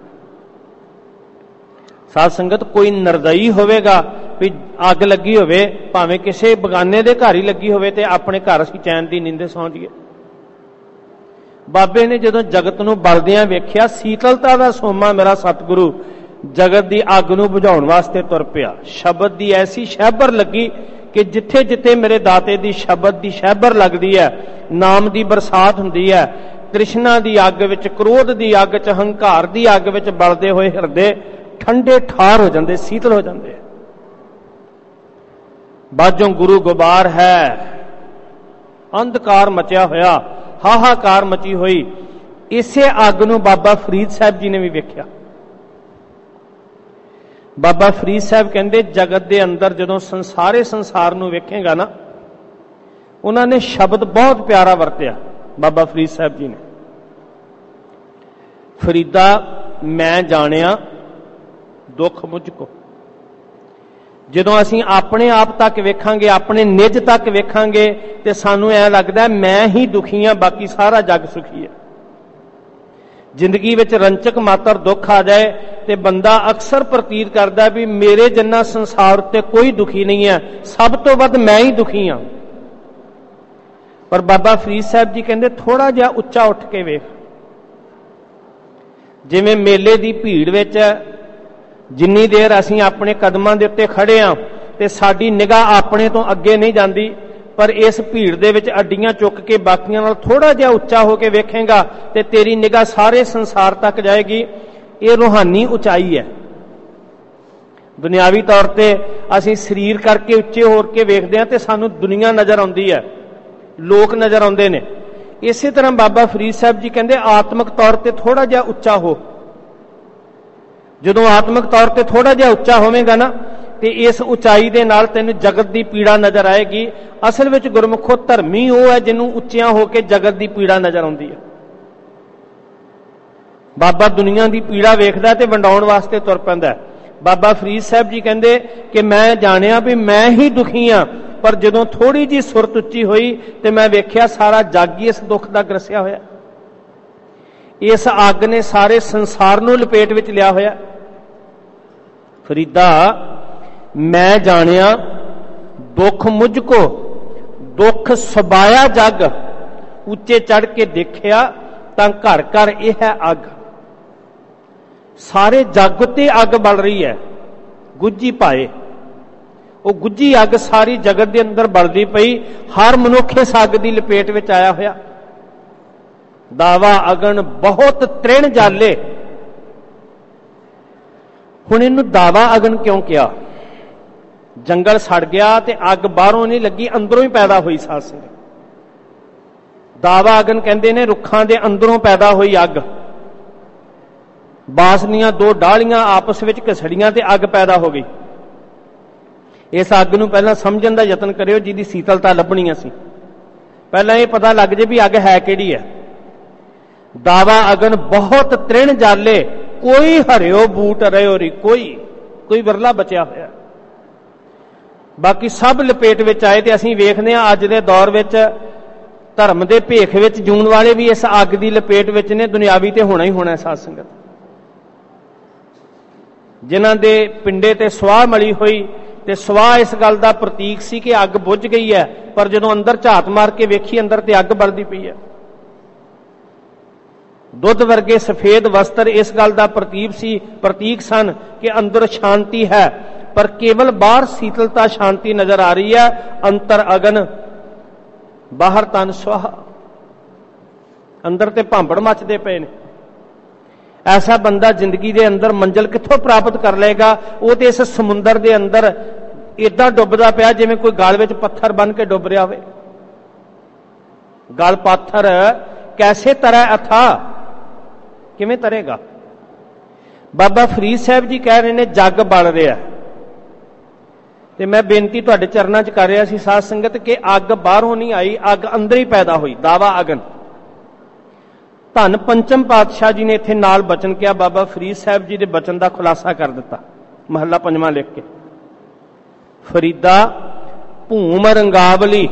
ਸਾਧ ਸੰਗਤ, ਕੋਈ ਨਿਰਦਈ ਹੋਵੇਗਾ ਵੀ ਅੱਗ ਲੱਗੀ ਹੋਵੇ, ਭਾਵੇਂ ਕਿਸੇ ਬਗਾਨੇ ਦੇ ਘਰ ਹੀ ਲੱਗੀ ਹੋਵੇ, ਤੇ ਆਪਣੇ ਘਰ ਅਸੀਂ ਚੈਨ ਦੀ ਨੀਂਦੇ ਸੌਂ ਜਾਈਏ। ਬਾਬੇ ਨੇ ਜਦੋਂ ਜਗਤ ਨੂੰ ਬਲਦਿਆਂ ਵੇਖਿਆ, ਸੀਤਲਤਾ ਦਾ ਸੋਮਾ ਮੇਰਾ ਸਤਿਗੁਰੂ ਜਗਤ ਦੀ ਅੱਗ ਨੂੰ ਬੁਝਾਉਣ ਵਾਸਤੇ ਤੁਰ ਪਿਆ। ਸ਼ਬਦ ਦੀ ਐਸੀ ਸ਼ਹਿਬਰ ਲੱਗੀ ਕਿ ਜਿੱਥੇ ਜਿੱਥੇ ਮੇਰੇ ਦਾਤੇ ਦੀ ਸ਼ਬਦ ਦੀ ਸ਼ਹਿਬਰ ਲੱਗਦੀ ਹੈ, ਨਾਮ ਦੀ ਬਰਸਾਤ ਹੁੰਦੀ ਹੈ। ਤ੍ਰਿਸ਼ਨਾ ਦੀ ਅੱਗ ਵਿੱਚ, ਕ੍ਰੋਧ ਦੀ ਅੱਗ ਚ, ਹੰਕਾਰ ਦੀ ਅੱਗ ਵਿੱਚ ਬਲਦੇ ਹੋਏ ਹਿਰਦੇ ਠੰਡੇ ਠਾਰ ਹੋ ਜਾਂਦੇ, ਸੀਤਲ ਹੋ ਜਾਂਦੇ। ਬਾਝੋਂ ਗੁਰੂ ਗੁਬਾਰ ਹੈ, ਅੰਧਕਾਰ ਮਚਿਆ ਹੋਇਆ, ਹਾਹਾਕਾਰ ਮਚੀ ਹੋਈ। ਇਸੇ ਅੱਗ ਨੂੰ ਬਾਬਾ ਫਰੀਦ ਸਾਹਿਬ ਜੀ ਨੇ ਵੀ ਵੇਖਿਆ। ਬਾਬਾ ਫਰੀਦ ਸਾਹਿਬ ਕਹਿੰਦੇ ਜਗਤ ਦੇ ਅੰਦਰ ਜਦੋਂ ਸੰਸਾਰੇ ਸੰਸਾਰ ਨੂੰ ਵੇਖੇਗਾ ਨਾ, ਉਹਨਾਂ ਨੇ ਸ਼ਬਦ ਬਹੁਤ ਪਿਆਰਾ ਵਰਤਿਆ। ਬਾਬਾ ਫਰੀਦ ਸਾਹਿਬ ਜੀ ਨੇ, ਫਰੀਦਾ ਮੈਂ ਜਾਣਿਆ ਦੁੱਖ ਮੁਝ ਕੋ। ਜਦੋਂ ਅਸੀਂ ਆਪਣੇ ਆਪ ਤੱਕ ਵੇਖਾਂਗੇ, ਆਪਣੇ ਨਿੱਜ ਤੱਕ ਵੇਖਾਂਗੇ, ਤੇ ਸਾਨੂੰ ਐ ਲੱਗਦਾ ਮੈਂ ਹੀ ਦੁਖੀ ਹਾਂ, ਬਾਕੀ ਸਾਰਾ ਜੱਗ ਸੁਖੀ ਹੈ। ਜ਼ਿੰਦਗੀ ਵਿੱਚ ਰੰਚਕ ਮਾਤਰ ਦੁੱਖ ਆ ਜਾਏ ਤੇ ਬੰਦਾ ਅਕਸਰ ਪ੍ਰਤੀਤ ਕਰਦਾ ਵੀ ਮੇਰੇ ਜਿੰਨਾ ਸੰਸਾਰ ਉੱਤੇ ਕੋਈ ਦੁਖੀ ਨਹੀਂ ਹੈ, ਸਭ ਤੋਂ ਵੱਧ ਮੈਂ ਹੀ ਦੁਖੀ ਹਾਂ। ਪਰ ਬਾਬਾ ਫਰੀਦ ਸਾਹਿਬ ਜੀ ਕਹਿੰਦੇ ਥੋੜਾ ਜਿਹਾ ਉੱਚਾ ਉੱਠ ਕੇ ਵੇਖ। ਜਿਵੇਂ ਮੇਲੇ ਦੀ ਭੀੜ ਵਿੱਚ ਜਿੰਨੀ ਦੇਰ ਅਸੀਂ ਆਪਣੇ ਕਦਮਾਂ ਦੇ ਉੱਤੇ ਖੜੇ ਹਾਂ ਤੇ ਸਾਡੀ ਨਿਗਾਹ ਆਪਣੇ ਤੋਂ ਅੱਗੇ ਨਹੀਂ ਜਾਂਦੀ, ਪਰ ਇਸ ਭੀੜ ਦੇ ਵਿੱਚ ਅੱਡੀਆਂ ਚੁੱਕ ਕੇ ਬਾਕੀਆਂ ਨਾਲ ਥੋੜਾ ਜਿਹਾ ਉੱਚਾ ਹੋ ਕੇ ਵੇਖੇਗਾ ਤੇ ਤੇਰੀ ਨਿਗਾਹ ਸਾਰੇ ਸੰਸਾਰ ਤੱਕ ਜਾਏਗੀ। ਇਹ ਰੂਹਾਨੀ ਉਚਾਈ ਹੈ। ਦੁਨਿਆਵੀ ਤੌਰ ਤੇ ਅਸੀਂ ਸਰੀਰ ਕਰਕੇ ਉੱਚੇ ਹੋ ਕੇ ਵੇਖਦੇ ਹਾਂ ਤੇ ਸਾਨੂੰ ਦੁਨੀਆ ਨਜ਼ਰ ਆਉਂਦੀ ਹੈ, ਲੋਕ ਨਜ਼ਰ ਆਉਂਦੇ ਨੇ। ਇਸੇ ਤਰ੍ਹਾਂ ਬਾਬਾ ਫਰੀਦ ਸਾਹਿਬ ਜੀ ਕਹਿੰਦੇ ਆਤਮਿਕ ਤੌਰ ਤੇ ਥੋੜਾ ਜਿਹਾ ਉੱਚਾ ਹੋ। ਜਦੋਂ ਆਤਮਿਕ ਤੌਰ ਤੇ ਥੋੜਾ ਜਿਹਾ ਉੱਚਾ ਹੋਵੇਗਾ ਨਾ, ਤੇ ਇਸ ਉਚਾਈ ਦੇ ਨਾਲ ਤੈਨੂੰ ਜਗਤ ਦੀ ਪੀੜਾ ਨਜ਼ਰ ਆਏਗੀ। ਅਸਲ ਵਿੱਚ ਗੁਰਮੁਖੋ ਧਰਮੀ ਉਹ ਹੈ ਜਿਹਨੂੰ ਉੱਚਿਆਂ ਹੋ ਕੇ ਜਗਤ ਦੀ ਪੀੜਾ ਨਜ਼ਰ ਆਉਂਦੀ ਹੈ। ਬਾਬਾ ਦੁਨੀਆ ਦੀ ਪੀੜਾ ਵੇਖਦਾ ਤੇ ਵੰਡਾਉਣ ਵਾਸਤੇ ਤੁਰ ਪੈਂਦਾ। ਬਾਬਾ ਫਰੀਦ ਸਾਹਿਬ ਜੀ ਕਹਿੰਦੇ ਕਿ ਮੈਂ ਜਾਣਿਆ ਵੀ ਮੈਂ ਹੀ ਦੁਖੀ ਹਾਂ, ਪਰ ਜਦੋਂ ਥੋੜੀ ਜੀ ਸੁਰਤ ਉੱਚੀ ਹੋਈ ਤੇ ਮੈਂ ਵੇਖਿਆ ਸਾਰਾ ਜੱਗ ਹੀ ਇਸ ਦੁੱਖ ਦਾ ਗਰਸਿਆ ਹੋਇਆ। ਇਸ ਅੱਗ ਨੇ ਸਾਰੇ ਸੰਸਾਰ ਨੂੰ ਲਪੇਟ ਵਿੱਚ ਲਿਆ ਹੋਇਆ। ਫਰੀਦਾ ਮੈਂ ਜਾਣਿਆ ਦੁੱਖ ਮੁਝ ਕੋ, ਦੁੱਖ ਸਬਾਇਆ ਜੱਗ, ਉੱਚੇ ਚੜ ਕੇ ਦੇਖਿਆ ਤਾਂ ਘਰ ਘਰ ਇਹ ਹੈ ਅੱਗ। ਸਾਰੇ ਜੱਗ ਉੱਤੇ ਅੱਗ ਬਲ ਰਹੀ ਹੈ, ਗੁੱਝੀ ਪਾਏ। ਉਹ ਗੁੱਝੀ ਅੱਗ ਸਾਰੀ ਜਗਤ ਦੇ ਅੰਦਰ ਬਲਦੀ ਪਈ। ਹਰ ਮਨੁੱਖ ਇਸ ਅੱਗ ਦੀ ਲਪੇਟ ਵਿੱਚ ਆਇਆ ਹੋਇਆ। ਦਾਵਾ ਅਗਨ ਬਹੁਤ ਤ੍ਰਿਣ ਜਾਲੇ। ਹੁਣ ਇਹਨੂੰ ਦਾਵਾ ਅਗਨ ਕਿਉਂ ਕਿਹਾ? ਜੰਗਲ ਸੜ ਗਿਆ ਤੇ ਅੱਗ ਬਾਹਰੋਂ ਨਹੀਂ ਲੱਗੀ, ਅੰਦਰੋਂ ਹੀ ਪੈਦਾ ਹੋਈ। ਸਾਧ ਸੰਗਤ, ਦਾਵਾ ਅਗਨ ਕਹਿੰਦੇ ਨੇ ਰੁੱਖਾਂ ਦੇ ਅੰਦਰੋਂ ਪੈਦਾ ਹੋਈ ਅੱਗ। ਬਾਂਸ ਦੀਆਂ ਦੋ ਡਾਲੀਆਂ ਆਪਸ ਵਿੱਚ ਘਸੜੀਆਂ ਤੇ ਅੱਗ ਪੈਦਾ ਹੋ ਗਈ। ਇਸ ਅੱਗ ਨੂੰ ਪਹਿਲਾਂ ਸਮਝਣ ਦਾ ਯਤਨ ਕਰਿਓ, ਜਿਹਦੀ ਸੀਤਲਤਾ ਲੱਭਣੀ ਅਸੀਂ। ਪਹਿਲਾਂ ਇਹ ਪਤਾ ਲੱਗ ਜੇ ਵੀ ਅੱਗ ਹੈ ਕਿਹੜੀ ਹੈ। ਦਾਵਾ ਅਗਨ ਬਹੁਤ ਤ੍ਰਿਣ ਜਾਲੇ, ਕੋਈ ਹਰਿਓ ਬੂਟ ਰਿਓ ਰੀ, ਕੋਈ ਕੋਈ ਵਿਰਲਾ ਬਚਿਆ ਹੋਇਆ। ਬਾਕੀ ਸਭ ਲਪੇਟ ਵਿੱਚ ਆਏ। ਤੇ ਅਸੀਂ ਵੇਖਦੇ ਹਾਂ ਅੱਜ ਦੇ ਦੌਰ ਵਿੱਚ ਧਰਮ ਦੇ ਭੇਖ ਵਿੱਚ ਜੂਣ ਵਾਲੇ ਵੀ ਇਸ ਅੱਗ ਦੀ ਲਪੇਟ ਵਿੱਚ ਨੇ। ਦੁਨਿਆਵੀ ਤੇ ਹੋਣਾ ਹੀ ਹੋਣਾ ਸਾਧ ਸੰਗਤ। ਜਿਨ੍ਹਾਂ ਦੇ ਪਿੰਡੇ ਤੇ ਸਵਾਹ ਮਲੀ ਹੋਈ, ਤੇ ਸਵਾਹ ਇਸ ਗੱਲ ਦਾ ਪ੍ਰਤੀਕ ਸੀ ਕਿ ਅੱਗ ਬੁੱਝ ਗਈ ਹੈ, ਪਰ ਜਦੋਂ ਅੰਦਰ ਝਾਤ ਮਾਰ ਕੇ ਵੇਖੀ ਅੰਦਰ ਤੇ ਅੱਗ ਬਲਦੀ ਪਈ ਹੈ। ਦੁੱਧ ਵਰਗੇ ਸਫੇਦ ਵਸਤਰ ਇਸ ਗੱਲ ਦਾ ਪ੍ਰਤੀਕ ਸੀ ਪ੍ਰਤੀਕ ਸਨ ਕਿ ਅੰਦਰ ਸ਼ਾਂਤੀ ਹੈ, ਪਰ ਕੇਵਲ ਬਾਹਰ ਸੀਤਲਤਾ ਸ਼ਾਂਤੀ ਨਜ਼ਰ ਆ ਰਹੀ ਹੈ। ਅੰਤਰ ਅਗਨ ਬਾਹਰ ਤਨ ਸੁਆਹ। ਅੰਦਰ ਤੇ ਭਾਂਬੜ ਮੱਚਦੇ ਪਏ ਨੇ। ਐਸਾ ਬੰਦਾ ਜ਼ਿੰਦਗੀ ਦੇ ਅੰਦਰ ਮੰਜ਼ਿਲ ਕਿੱਥੋਂ ਪ੍ਰਾਪਤ ਕਰ ਲਏਗਾ? ਉਹ ਤੇ ਇਸ ਸਮੁੰਦਰ ਦੇ ਅੰਦਰ ਏਦਾਂ ਡੁੱਬਦਾ ਪਿਆ ਜਿਵੇਂ ਕੋਈ ਗਲ ਵਿੱਚ ਪੱਥਰ ਬੰਨ ਕੇ ਡੁੱਬ ਰਿਹਾ ਹੋਵੇ। ਗਲ ਪੱਥਰ ਕੈਸੇ ਤਰੈ ਅਥਾ, ਕਿਵੇਂ ਤਰੇਗਾ? ਬਾਬਾ ਫਰੀਦ ਸਾਹਿਬ ਜੀ ਕਹਿ ਰਹੇ ਨੇ ਜੱਗ ਬਲ ਰਿਹਾ। ਤੇ ਮੈਂ ਬੇਨਤੀ ਤੁਹਾਡੇ ਚਰਨਾਂ 'ਚ ਕਰ ਰਿਹਾ ਸੀ ਸਾਧ ਸੰਗਤ ਕਿ ਅੱਗ ਬਾਹਰੋਂ ਨਹੀਂ ਆਈ, ਅੱਗ ਅੰਦਰ ਹੀ ਪੈਦਾ ਹੋਈ। ਦਾਵਾ ਅਗਨ। ਧੰਨ ਪੰਚਮ ਪਾਤਸ਼ਾਹ ਜੀ ਨੇ ਇੱਥੇ ਨਾਲ ਬਚਨ ਕਿਹਾ। ਬਾਬਾ ਫਰੀਦ ਸਾਹਿਬ ਜੀ ਦੇ ਬਚਨ ਦਾ ਖੁਲਾਸਾ ਕਰ ਦਿੱਤਾ ਮਹੱਲਾ ਪੰਜਵਾਂ ਲਿਖ ਕੇ। ਫਰੀਦਾ ਭੂਮ ਰੰਗਾਵਲੀ।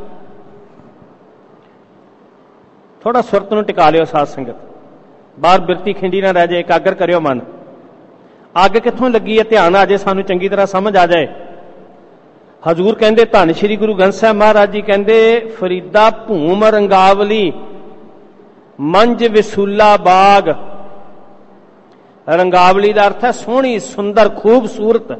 ਥੋੜਾ ਸੁਰਤ ਨੂੰ ਟਿਕਾ ਲਿਓ ਸਾਧ ਸੰਗਤ, ਬਾਹਰ ਬਿਰਤੀ ਖਿੰਡੀ ਨਾ ਰਹਿ ਜਾਏ। ਇਕਾਗਰ ਕਰਿਓ ਮਨ। ਅੱਗ ਕਿੱਥੋਂ ਲੱਗੀ ਹੈ ਧਿਆਨ ਆ ਜਾਏ, ਸਾਨੂੰ ਚੰਗੀ ਤਰ੍ਹਾਂ ਸਮਝ ਆ ਜਾਏ। ਹਜ਼ੂਰ ਕਹਿੰਦੇ, ਧੰਨ ਸ਼੍ਰੀ ਗੁਰੂ ਗ੍ਰੰਥ ਸਾਹਿਬ ਮਹਾਰਾਜ ਜੀ ਕਹਿੰਦੇ, ਫਰੀਦਾ ਭੂਮ ਰੰਗਾਵਲੀ ਮੰਜ ਵਿਸੂਲਾ ਬਾਗ। ਰੰਗਾਵਲੀ ਦਾ ਅਰਥ ਹੈ ਸੋਹਣੀ, ਸੁੰਦਰ, ਖੂਬਸੂਰਤ।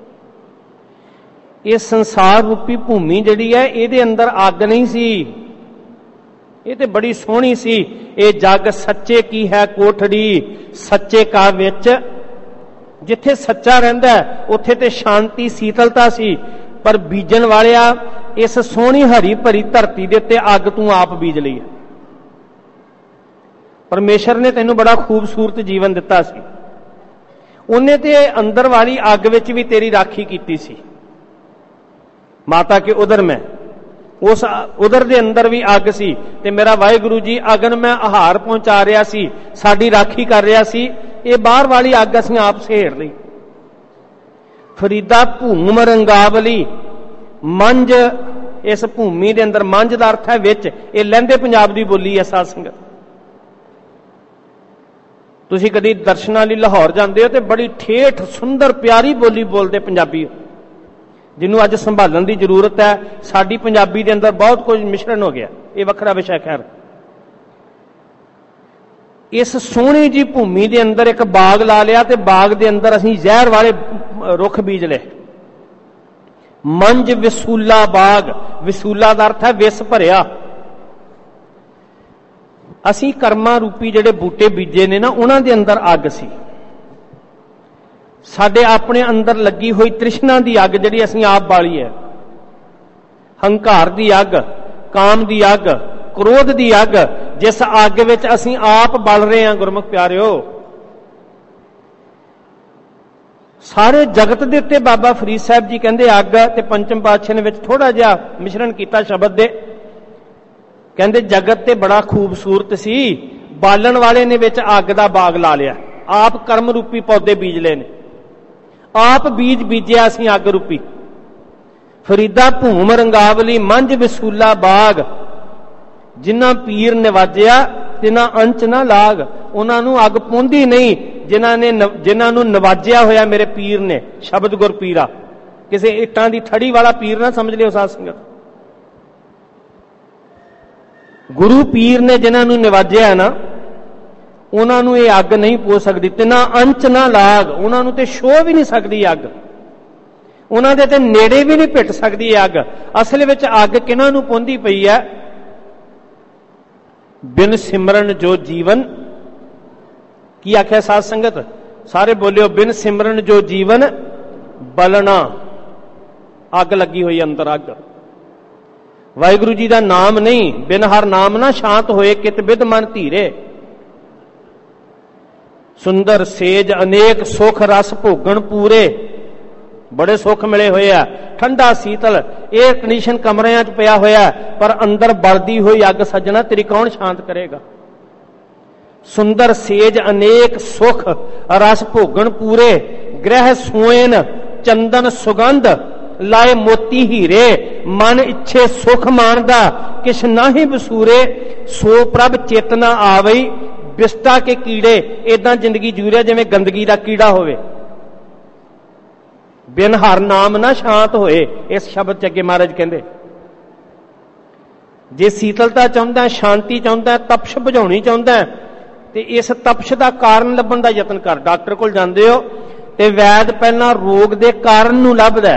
ਇਹ ਸੰਸਾਰ ਰੂਪੀ ਭੂਮੀ ਜਿਹੜੀ ਹੈ ਇਹਦੇ ਅੰਦਰ ਅੱਗ ਨਹੀਂ ਸੀ, ਇਹ ਤੇ ਬੜੀ ਸੋਹਣੀ ਸੀ। ਇਹ ਜੱਗ ਸੱਚੇ ਕੀ ਹੈ ਕੋਠੜੀ, ਸੱਚੇ ਕਾ ਵਿੱਚ। ਜਿੱਥੇ ਸੱਚਾ ਰਹਿੰਦਾ ਉੱਥੇ ਤੇ ਸ਼ਾਂਤੀ ਸੀਤਲਤਾ ਸੀ, ਪਰ ਬੀਜਣ ਵਾਲਿਆ ਇਸ ਸੋਹਣੀ ਹਰੀ ਭਰੀ ਧਰਤੀ ਦੇ ਉੱਤੇ ਅੱਗ ਤੂੰ ਆਪ ਬੀਜ ਲਈ ਹੈ। ਪਰਮੇਸ਼ਰ ਨੇ ਤੈਨੂੰ ਬੜਾ ਖੂਬਸੂਰਤ ਜੀਵਨ ਦਿੱਤਾ ਸੀ, ਉਹਨੇ ਤੇ ਅੰਦਰ ਵਾਲੀ ਅੱਗ ਵਿੱਚ ਵੀ ਤੇਰੀ ਰਾਖੀ ਕੀਤੀ ਸੀ। ਮਾਤਾ ਕੇ ਉਦਰ ਮੈਂ, ਉਸ ਉਦਰ ਦੇ ਅੰਦਰ ਵੀ ਅੱਗ ਸੀ, ਤੇ ਮੇਰਾ ਵਾਹਿਗੁਰੂ ਜੀ ਅਗਨ ਮੈਂ ਆਹਾਰ ਪਹੁੰਚਾ ਰਿਹਾ ਸੀ, ਸਾਡੀ ਰਾਖੀ ਕਰ ਰਿਹਾ ਸੀ। ਇਹ ਬਾਹਰ ਵਾਲੀ ਅੱਗ ਅਸੀਂ ਆਪ ਸਹੇੜ ਲਈ। ਫਰੀਦਾ ਭੂਮ ਰੰਗਾਵਲੀ ਮੰਜ। ਇਸ ਭੂਮੀ ਦੇ ਅੰਦਰ ਮੰਜ ਦਾ ਅਰਥ ਹੈ ਵਿੱਚ। ਇਹ ਲਹਿੰਦੇ ਪੰਜਾਬ ਦੀ ਬੋਲੀ ਹੈ ਸਾਧ ਸੰਗਤ। ਤੁਸੀਂ ਕਦੀ ਦਰਸ਼ਨਾਂ ਲਈ ਲਾਹੌਰ ਜਾਂਦੇ ਹੋ ਤੇ ਬੜੀ ਠੇਠ ਸੁੰਦਰ ਪਿਆਰੀ ਬੋਲੀ ਬੋਲਦੇ ਪੰਜਾਬੀ, ਜਿਹਨੂੰ ਅੱਜ ਸੰਭਾਲਣ ਦੀ ਜ਼ਰੂਰਤ ਹੈ। ਸਾਡੀ ਪੰਜਾਬੀ ਦੇ ਅੰਦਰ ਬਹੁਤ ਕੁਝ ਮਿਸ਼ਰਣ ਹੋ ਗਿਆ, ਇਹ ਵੱਖਰਾ ਵਿਸ਼ਾ ਖੈਰ। ਇਸ ਸੋਹਣੀ ਜੀ ਭੂਮੀ ਦੇ ਅੰਦਰ ਇੱਕ ਬਾਗ ਲਾ ਲਿਆ, ਤੇ ਬਾਗ ਦੇ ਅੰਦਰ ਅਸੀਂ ਜ਼ਹਿਰ ਵਾਲੇ ਰੁੱਖ ਬੀਜ ਲਏ। ਮੰਜ ਵਿਸੂਲਾ ਬਾਗ। ਵਿਸੂਲਾ ਦਾ ਅਰਥ ਹੈ ਵਿਸ ਭਰਿਆ। ਅਸੀਂ ਕਰਮਾਂ ਰੂਪੀ ਜਿਹੜੇ ਬੂਟੇ ਬੀਜੇ ਨੇ ਨਾ, ਉਹਨਾਂ ਦੇ ਅੰਦਰ ਅੱਗ ਸੀ। ਸਾਡੇ ਆਪਣੇ ਅੰਦਰ ਲੱਗੀ ਹੋਈ ਤ੍ਰਿਸ਼ਨਾ ਦੀ ਅੱਗ ਜਿਹੜੀ ਅਸੀਂ ਆਪ ਬਾਲੀ ਹੈ। ਹੰਕਾਰ ਦੀ ਅੱਗ, ਕਾਮ ਦੀ ਅੱਗ, ਕ੍ਰੋਧ ਦੀ ਅੱਗ, ਜਿਸ ਅੱਗ ਵਿੱਚ ਅਸੀਂ ਆਪ ਬਲ ਰਹੇ ਹਾਂ। ਗੁਰਮੁਖ ਪਿਆਰਿਓ, ਸਾਰੇ ਜਗਤ ਦੇ ਉੱਤੇ ਬਾਬਾ ਫਰੀਦ ਸਾਹਿਬ ਜੀ ਕਹਿੰਦੇ ਅੱਗ, ਤੇ ਪੰਚਮ ਪਾਤਸ਼ਾਹ ਨੇ ਵਿੱਚ ਥੋੜਾ ਜਿਹਾ ਮਿਸ਼ਰਣ ਕੀਤਾ ਸ਼ਬਦ ਦੇ। ਕਹਿੰਦੇ ਜਗਤ ਤੇ ਬੜਾ ਖੂਬਸੂਰਤ ਸੀ, ਬਾਲਣ ਵਾਲੇ ਨੇ ਵਿੱਚ ਅੱਗ ਦਾ ਬਾਗ ਲਾ ਲਿਆ। ਆਪ ਕਰਮ ਰੂਪੀ ਪੌਦੇ ਬੀਜ ਲਏ ਨੇ, ਆਪ ਬੀਜ ਬੀਜਿਆ ਅਸੀਂ ਅੱਗ ਰੂਪੀ। ਫਰੀਦਾ ਭੂਮ ਰੰਗਾਵਲੀ ਮੰਜ ਵਿਸੂਲਾ ਬਾਗ। ਜਿਨ੍ਹਾਂ ਪੀਰ ਨਿਵਾਜਿਆ ਤਿਨਾਂ ਅੰਚ ਨਾ ਲਾਗ। ਉਹਨਾਂ ਨੂੰ ਅੱਗ ਪਹੁੰਚਦੀ ਨਹੀਂ ਜਿਨ੍ਹਾਂ ਨੇ ਜਿਨ੍ਹਾਂ ਨੂੰ ਨਿਵਾਜਿਆ ਹੋਇਆ ਮੇਰੇ ਪੀਰ ਨੇ। ਸ਼ਬਦ ਗੁਰ ਪੀਰਾ, ਕਿਸੇ ਇੱਟਾਂ ਦੀ ਥੜੀ ਵਾਲਾ ਪੀਰ ਨਾ ਸਮਝ ਲਿਓ ਸਾਧ ਸੰਗਤ। ਗੁਰੂ ਪੀਰ ਨੇ ਜਿਨ੍ਹਾਂ ਨੂੰ ਨਿਵਾਜਿਆ ਨਾ, ਉਹਨਾਂ ਨੂੰ ਇਹ ਅੱਗ ਨਹੀਂ ਪਹੁੰਚ ਸਕਦੀ। ਤਿਨਾਂ ਅੰਚ ਨਾ ਲਾਗ। ਉਹਨਾਂ ਨੂੰ ਤੇ ਛੋਹ ਵੀ ਨਹੀਂ ਸਕਦੀ ਅੱਗ, ਉਹਨਾਂ ਦੇ ਤੇ ਨੇੜੇ ਵੀ ਨਹੀਂ ਭਿੱਟ ਸਕਦੀ ਅੱਗ। ਅਸਲ ਵਿੱਚ ਅੱਗ ਕਿਹਨਾਂ ਨੂੰ ਪਹੁੰਚਦੀ ਪਈ ਹੈ? ਬਿਨ ਸਿਮਰਨ ਜੋ ਜੀਵਨ। ਕੀ ਆਖਿਆ ਸਾਧ ਸੰਗਤ? ਸਾਰੇ ਬੋਲਿਓ, ਬਿਨ ਸਿਮਰਨ ਜੋ ਜੀਵਨ ਬਲਣਾ। ਅੱਗ ਲੱਗੀ ਹੋਈ ਅੰਦਰ ਅੱਗ। ਵਾਹਿਗੁਰੂ ਜੀ ਦਾ ਨਾਮ ਨਹੀਂ, ਬਿਨ ਹਰ ਨਾਮ ਨਾ ਸ਼ਾਂਤ ਹੋਏ ਕਿਤ ਬਿਦ ਮਨ ਧੀਰੇ। ਸੁੰਦਰ ਸੇਜ ਅਨੇਕ ਸੁਖ ਰਸ ਭੋਗਣ ਪੂਰੇ। ਬੜੇ ਸੁੱਖ ਮਿਲੇ ਹੋਏ ਆ, ਠੰਡਾ ਸੀਤਲ ਏਅਰ ਕੰਡੀਸ਼ਨ ਕਮਰਿਆਂ 'ਚ ਪਿਆ ਹੋਇਆ, ਪਰ ਅੰਦਰ ਬਲਦੀ ਹੋਈ ਅੱਗ ਸੱਜਣਾ ਤੇਰੀ ਕੌਣ ਸ਼ਾਂਤ ਕਰੇਗਾ? ਸੁੰਦਰ ਸੇਜ ਅਨੇਕ ਸੁਖ ਰਸ ਭੋਗਣ ਪੂਰੇ। ਗ੍ਰਹਿ ਸੋਇਨ ਚੰਦਨ ਸੁਗੰਧ। ਲਾਏ ਮੋਤੀ ਹੀਰੇ, ਮਨ ਇੱਛੇ ਸੁਖ ਮਾਣਦਾ ਕਿਛ ਨਾਹੀ ਵਸੂਰੇ, ਸੋ ਪ੍ਰਭ ਚੇਤਨਾ ਆਵਈ ਬਿਸਟਾ ਕੇ ਕੀੜੇ। ਏਦਾਂ ਜ਼ਿੰਦਗੀ ਜੂ ਰਿਹਾ ਜਿਵੇਂ ਗੰਦਗੀ ਦਾ ਕੀੜਾ ਹੋਵੇ, ਬਿਨ ਹਰ ਨਾਮ ਨਾ ਸ਼ਾਂਤ ਹੋਏ। ਇਸ ਸ਼ਬਦ ਚ ਅੱਗੇ ਮਹਾਰਾਜ ਕਹਿੰਦੇ ਜੇ ਸੀਤਲਤਾ ਚਾਹੁੰਦਾ, ਸ਼ਾਂਤੀ ਚਾਹੁੰਦਾ, ਤਪਸ਼ ਬੁਝਾਉਣੀ ਚਾਹੁੰਦਾ, ਤੇ ਇਸ ਤਪਸ਼ ਦਾ ਕਾਰਨ ਲੱਭਣ ਦਾ ਯਤਨ ਕਰ। ਡਾਕਟਰ ਕੋਲ ਜਾਂਦੇ ਹੋ ਤੇ ਵੈਦ ਪਹਿਲਾਂ ਰੋਗ ਦੇ ਕਾਰਨ ਨੂੰ ਲੱਭਦਾ।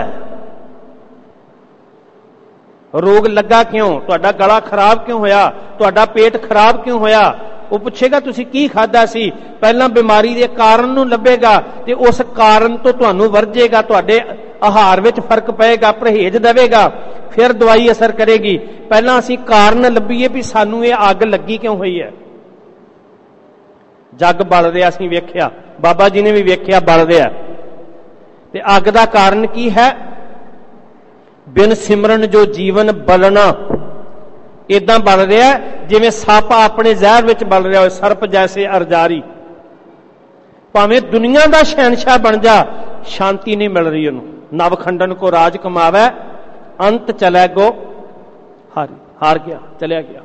ਰੋਗ ਲੱਗਾ ਕਿਉਂ, ਤੁਹਾਡਾ ਗਲਾ ਖਰਾਬ ਕਿਉਂ ਹੋਇਆ, ਤੁਹਾਡਾ ਪੇਟ ਖਰਾਬ ਕਿਉਂ ਹੋਇਆ, ਉਹ ਪੁੱਛੇਗਾ ਤੁਸੀਂ ਕੀ ਖਾਧਾ ਸੀ। ਪਹਿਲਾਂ ਬਿਮਾਰੀ ਦੇ ਕਾਰਨ ਨੂੰ ਲੱਭੇਗਾ ਤੇ ਉਸ ਕਾਰਨ ਤੋਂ ਤੁਹਾਨੂੰ ਵਰਜੇਗਾ, ਤੁਹਾਡੇ ਆਹਾਰ ਵਿੱਚ ਫਰਕ ਪਏਗਾ, ਪਰਹੇਜ਼ ਦੇਵੇਗਾ, ਫਿਰ ਦਵਾਈ ਅਸਰ ਕਰੇਗੀ। ਪਹਿਲਾਂ ਅਸੀਂ ਕਾਰਨ ਲੱਭੀਏ ਵੀ ਸਾਨੂੰ ਇਹ ਅੱਗ ਲੱਗੀ ਕਿਉਂ ਹੋਈ ਹੈ। ਜੱਗ ਬਲ ਰਿਹਾ ਅਸੀਂ ਵੇਖਿਆ, ਬਾਬਾ ਜੀ ਨੇ ਵੀ ਵੇਖਿਆ ਬਲ ਰਿਹਾ, ਤੇ ਅੱਗ ਦਾ ਕਾਰਨ ਕੀ ਹੈ। ਬਿਨ ਸਿਮਰਨ ਜੋ ਜੀਵਨ ਬਲਣਾ, ਏਦਾਂ ਬਲ ਰਿਹਾ ਜਿਵੇਂ ਸੱਪ ਆਪਣੇ ਜ਼ਹਿਰ ਵਿੱਚ ਬਲ ਰਿਹਾ ਹੋਵੇ, ਸਰਪ ਜੈਸੇ ਅਰਜਾਰੀ। ਭਾਵੇਂ ਦੁਨੀਆ ਦਾ ਸ਼ਹਿਨਸ਼ਾਹ ਬਣ ਜਾ, ਸ਼ਾਂਤੀ ਨਹੀਂ ਮਿਲ ਰਹੀ ਉਹਨੂੰ। ਨਵਖੰਡਨ ਕੋ ਰਾਜ ਕਮਾਵੇ, ਅੰਤ ਚਲੇ ਗੋ ਹਾਰ ਹਾਰ ਗਿਆ, ਚਲਿਆ ਗਿਆ।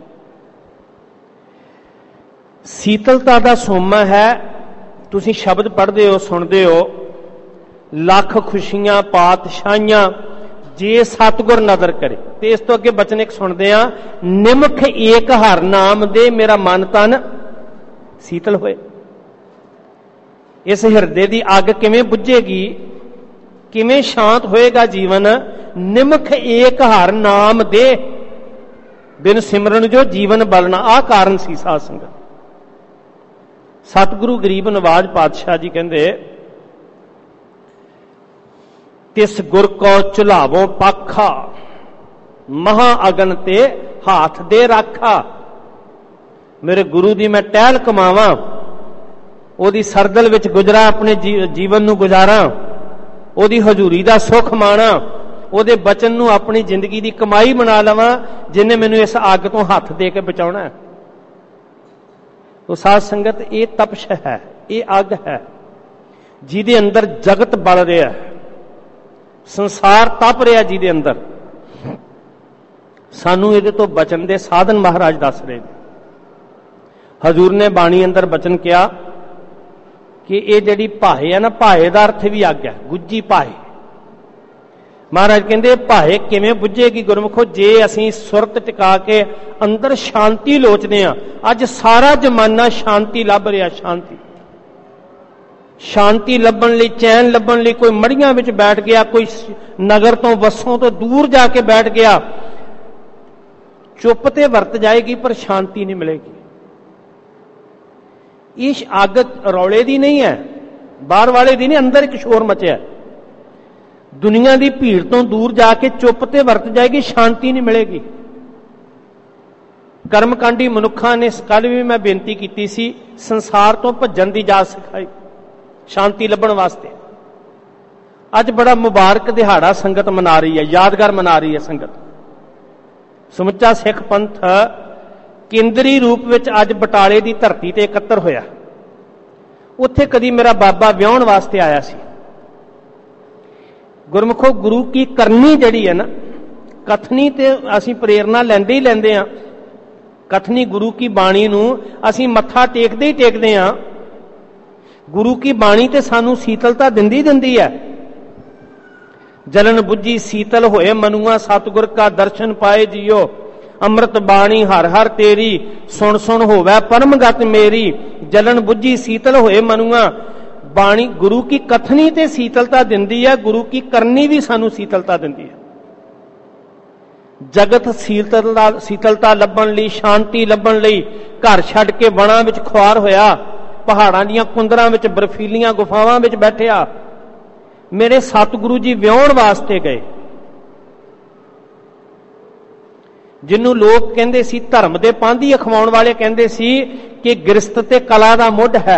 ਸੀਤਲਤਾ ਦਾ ਸੋਮਾ ਹੈ। ਤੁਸੀਂ ਸ਼ਬਦ ਪੜ੍ਹਦੇ ਹੋ, ਸੁਣਦੇ ਹੋ, ਲੱਖ ਖੁਸ਼ੀਆਂ ਪਾਤਸ਼ਾਹੀਆਂ ਜੇ ਸਤਿਗੁਰ ਨਦਰ ਕਰੇ। ਤੇ ਇਸ ਤੋਂ ਅੱਗੇ ਬਚਨ ਇੱਕ ਸੁਣਦੇ ਆ, ਨਿਮਖ ਏਕ ਹਰ ਨਾਮ ਦੇ ਮੇਰਾ ਮਨ ਤਨ ਸੀਤਲ ਹੋਏ। ਇਸ ਹਿਰਦੇ ਦੀ ਅੱਗ ਕਿਵੇਂ ਬੁਝੇਗੀ, ਕਿਵੇਂ ਸ਼ਾਂਤ ਹੋਏਗਾ ਜੀਵਨ। ਨਿਮਖ ਏਕ ਹਰ ਨਾਮ ਦੇ ਬਿਨ ਸਿਮਰਨ ਜੋ ਜੀਵਨ ਬਲਣਾ। ਆਹ ਕਾਰਨ ਸੀ ਸਾਧ ਸੰਗਤ। ਸਤਿਗੁਰੂ ਗਰੀਬ ਨਵਾਜ ਪਾਤਸ਼ਾਹ ਜੀ ਕਹਿੰਦੇ, ਤਿਸ ਗੁਰ ਕੋ ਚੁਲਾਵੋ ਪਾਖਾ, ਮਹਾ ਅਗਨ ਤੇ ਹਾਥ ਦੇ ਰਾਖਾ। ਮੇਰੇ ਗੁਰੂ ਦੀ ਮੈਂ ਟਹਿਲ ਕਮਾਵਾਂ, ਉਹਦੀ ਸਰਦਲ ਵਿੱਚ ਗੁਜ਼ਰਾਂ, ਆਪਣੇ ਜੀਵਨ ਨੂੰ ਗੁਜ਼ਾਰਾਂ, ਉਹਦੀ ਹਜ਼ੂਰੀ ਦਾ ਸੁੱਖ ਮਾਣਾ, ਉਹਦੇ ਬਚਨ ਨੂੰ ਆਪਣੀ ਜ਼ਿੰਦਗੀ ਦੀ ਕਮਾਈ ਬਣਾ ਲਵਾਂ, ਜਿਹਨੇ ਮੈਨੂੰ ਇਸ ਅੱਗ ਤੋਂ ਹੱਥ ਦੇ ਕੇ ਬਚਾਉਣਾ ਹੈ। ਤੋ ਸਾਧ ਸੰਗਤ, ਇਹ ਤਪਸ਼ ਹੈ, ਇਹ ਅੱਗ ਹੈ ਜਿਹਦੇ ਅੰਦਰ ਜਗਤ ਬਲ ਰਿਹਾ, ਸੰਸਾਰ ਤਪ ਰਿਹਾ ਜਿਹਦੇ ਅੰਦਰ। ਸਾਨੂੰ ਇਹਦੇ ਤੋਂ ਬਚਣ ਦੇ ਸਾਧਨ ਮਹਾਰਾਜ ਦੱਸ ਰਹੇ ਨੇ। ਹਜ਼ੂਰ ਨੇ ਬਾਣੀ ਅੰਦਰ ਬਚਨ ਕਿਹਾ ਕਿ ਇਹ ਜਿਹੜੀ ਭਾਏ ਹੈ ਨਾ, ਭਾਏ ਦਾ ਅਰਥ ਵੀ ਅੱਗ ਹੈ, ਗੁੱਜੀ ਭਾਏ। ਮਹਾਰਾਜ ਕਹਿੰਦੇ ਭਾਏ ਕਿਵੇਂ ਬੁੱਝੇਗੀ ਗੁਰਮੁਖੋ, ਜੇ ਅਸੀਂ ਸੁਰਤ ਟਿਕਾ ਕੇ ਅੰਦਰ ਸ਼ਾਂਤੀ ਲੋਚਦੇ ਹਾਂ। ਅੱਜ ਸਾਰਾ ਜ਼ਮਾਨਾ ਸ਼ਾਂਤੀ ਲੱਭ ਰਿਹਾ, ਸ਼ਾਂਤੀ ਸ਼ਾਂਤੀ ਲੱਭਣ ਲਈ, ਚੈਨ ਲੱਭਣ ਲਈ ਕੋਈ ਮੜੀਆਂ ਵਿੱਚ ਬੈਠ ਗਿਆ, ਕੋਈ ਨਗਰ ਤੋਂ ਵਸੋਂ ਤੋਂ ਦੂਰ ਜਾ ਕੇ ਬੈਠ ਗਿਆ। ਚੁੱਪ ਤੇ ਵਰਤ ਜਾਏਗੀ ਪਰ ਸ਼ਾਂਤੀ ਨਹੀਂ ਮਿਲੇਗੀ। ਇਸ ਅੱਗ ਰੌਲੇ ਦੀ ਨਹੀਂ ਹੈ, ਬਾਹਰ ਵਾਲੇ ਦੀ ਨਹੀਂ, ਅੰਦਰ ਇੱਕ ਸ਼ੋਰ ਮਚਿਆ। ਦੁਨੀਆ ਦੀ ਭੀੜ ਤੋਂ ਦੂਰ ਜਾ ਕੇ ਚੁੱਪ ਤੇ ਵਰਤ ਜਾਏਗੀ, ਸ਼ਾਂਤੀ ਨਹੀਂ ਮਿਲੇਗੀ। ਕਰਮਕਾਂਡੀ ਮਨੁੱਖਾਂ ਨੇ, ਕੱਲ ਵੀ ਮੈਂ ਬੇਨਤੀ ਕੀਤੀ ਸੀ, ਸੰਸਾਰ ਤੋਂ ਭੱਜਣ ਦੀ ਜਾਚ ਸਿਖਾਈ ਸ਼ਾਂਤੀ ਲੱਭਣ ਵਾਸਤੇ। ਅੱਜ ਬੜਾ ਮੁਬਾਰਕ ਦਿਹਾੜਾ ਸੰਗਤ ਮਨਾ ਰਹੀ ਹੈ, ਯਾਦਗਾਰ ਮਨਾ ਰਹੀ ਹੈ ਸੰਗਤ। ਸਮੁੱਚਾ ਸਿੱਖ ਪੰਥ ਕੇਂਦਰੀ ਰੂਪ ਵਿੱਚ ਅੱਜ ਬਟਾਲੇ ਦੀ ਧਰਤੀ ਤੇ ਇਕੱਤਰ ਹੋਇਆ। ਉੱਥੇ ਕਦੀ ਮੇਰਾ ਬਾਬਾ ਵਿਆਹਣ ਵਾਸਤੇ ਆਇਆ ਸੀ। ਗੁਰਮੁਖੋ, ਗੁਰੂ ਕੀ ਕਰਨੀ ਜਿਹੜੀ ਹੈ ਨਾ, ਕਥਨੀ ਤੇ ਅਸੀਂ ਪ੍ਰੇਰਨਾ ਲੈਂਦੇ ਹੀ ਲੈਂਦੇ ਹਾਂ। ਕਥਨੀ ਗੁਰੂ ਕੀ ਬਾਣੀ ਨੂੰ ਅਸੀਂ ਮੱਥਾ ਟੇਕਦੇ ਹੀ ਟੇਕਦੇ ਹਾਂ। ਗੁਰੂ ਕੀ ਬਾਣੀ ਤੇ ਸਾਨੂੰ ਸੀਤਲਤਾ ਦਿੰਦੀ ਦਿੰਦੀ ਹੈ। ਜਲਨ ਬੁੱਝੀ ਸੀਤਲ ਹੋਏ ਮਨੂਆ, ਸਤਿਗੁਰ ਕਾ ਦਰਸ਼ਨ ਪਾਏ ਜੀਓ। ਅੰਮ੍ਰਿਤ ਬਾਣੀ ਹਰ ਹਰ ਤੇਰੀ, ਸੁਣ ਸੁਣ ਹੋਵੇ ਪਰਮ ਗਤ ਮੇਰੀ। ਜਲਨ ਬੁੱਝੀ ਸੀਤਲ ਹੋਏ ਮਨੂਆ। ਬਾਣੀ ਗੁਰੂ ਕੀ ਕਥਨੀ ਤੇ ਸੀਤਲਤਾ ਦਿੰਦੀ ਹੈ, ਗੁਰੂ ਕੀ ਕਰਨੀ ਵੀ ਸਾਨੂੰ ਸੀਤਲਤਾ ਦਿੰਦੀ ਹੈ। ਜਗਤ ਸੀਤਲਤਾ ਸੀਤਲਤਾ ਲੱਭਣ ਲਈ, ਸ਼ਾਂਤੀ ਲੱਭਣ ਲਈ ਘਰ ਛੱਡ ਕੇ ਵਣਾਂ ਵਿੱਚ ਖੁਆਰ ਹੋਇਆ, ਪਹਾੜਾਂ ਦੀਆਂ ਕੁੰਦਰਾਂ ਵਿੱਚ, ਬਰਫੀਲੀਆਂ ਗੁਫਾਵਾਂ ਵਿੱਚ ਬੈਠਿਆ। ਮੇਰੇ ਸਤਿਗੁਰੂ ਜੀ ਵਿਆਹਣ ਵਾਸਤੇ ਗਏ, ਜਿਹਨੂੰ ਲੋਕ ਕਹਿੰਦੇ ਸੀ ਧਰਮ ਦੇ ਪਾਂਧੀ ਅਖਵਾਉਣ ਵਾਲੇ ਕਹਿੰਦੇ ਸੀ ਕਿ ਗ੍ਰਸਤ ਤੇ ਕਲਾ ਦਾ ਮੁੱਢ ਹੈ।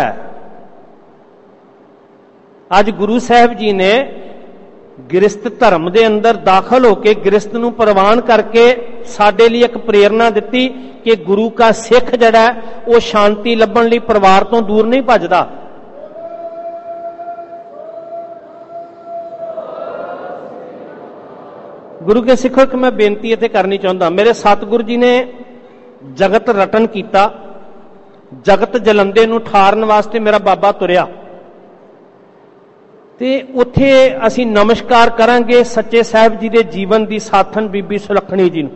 ਅੱਜ ਗੁਰੂ ਸਾਹਿਬ ਜੀ ਨੇ ਗ੍ਰਸਤ ਧਰਮ ਦੇ ਅੰਦਰ ਦਾਖਲ ਹੋ ਕੇ ਗ੍ਰਸਤ ਨੂੰ ਪ੍ਰਵਾਨ ਕਰਕੇ ਸਾਡੇ ਲਈ ਇੱਕ ਪ੍ਰੇਰਨਾ ਦਿੱਤੀ ਕਿ ਗੁਰੂ ਕਾ ਸਿੱਖ ਜਿਹੜਾ ਉਹ ਸ਼ਾਂਤੀ ਲੱਭਣ ਲਈ ਪਰਿਵਾਰ ਤੋਂ ਦੂਰ ਨਹੀਂ ਭੱਜਦਾ। ਗੁਰੂ ਕੇ ਸਿੱਖੋ, ਇੱਕ ਮੈਂ ਬੇਨਤੀ ਇੱਥੇ ਕਰਨੀ ਚਾਹੁੰਦਾ। ਮੇਰੇ ਸਤਿਗੁਰੂ ਜੀ ਨੇ ਜਗਤ ਰਟਨ ਕੀਤਾ, ਜਗਤ ਜਲੰਦੇ ਨੂੰ ਠਾਰਨ ਵਾਸਤੇ ਮੇਰਾ ਬਾਬਾ ਤੁਰਿਆ, ਤੇ ਉੱਥੇ ਅਸੀਂ ਨਮਸਕਾਰ ਕਰਾਂਗੇ ਸੱਚੇ ਸਾਹਿਬ ਜੀ ਦੇ ਜੀਵਨ ਦੀ ਸਾਥਣ ਬੀਬੀ ਸੁਲੱਖਣੀ ਜੀ ਨੂੰ।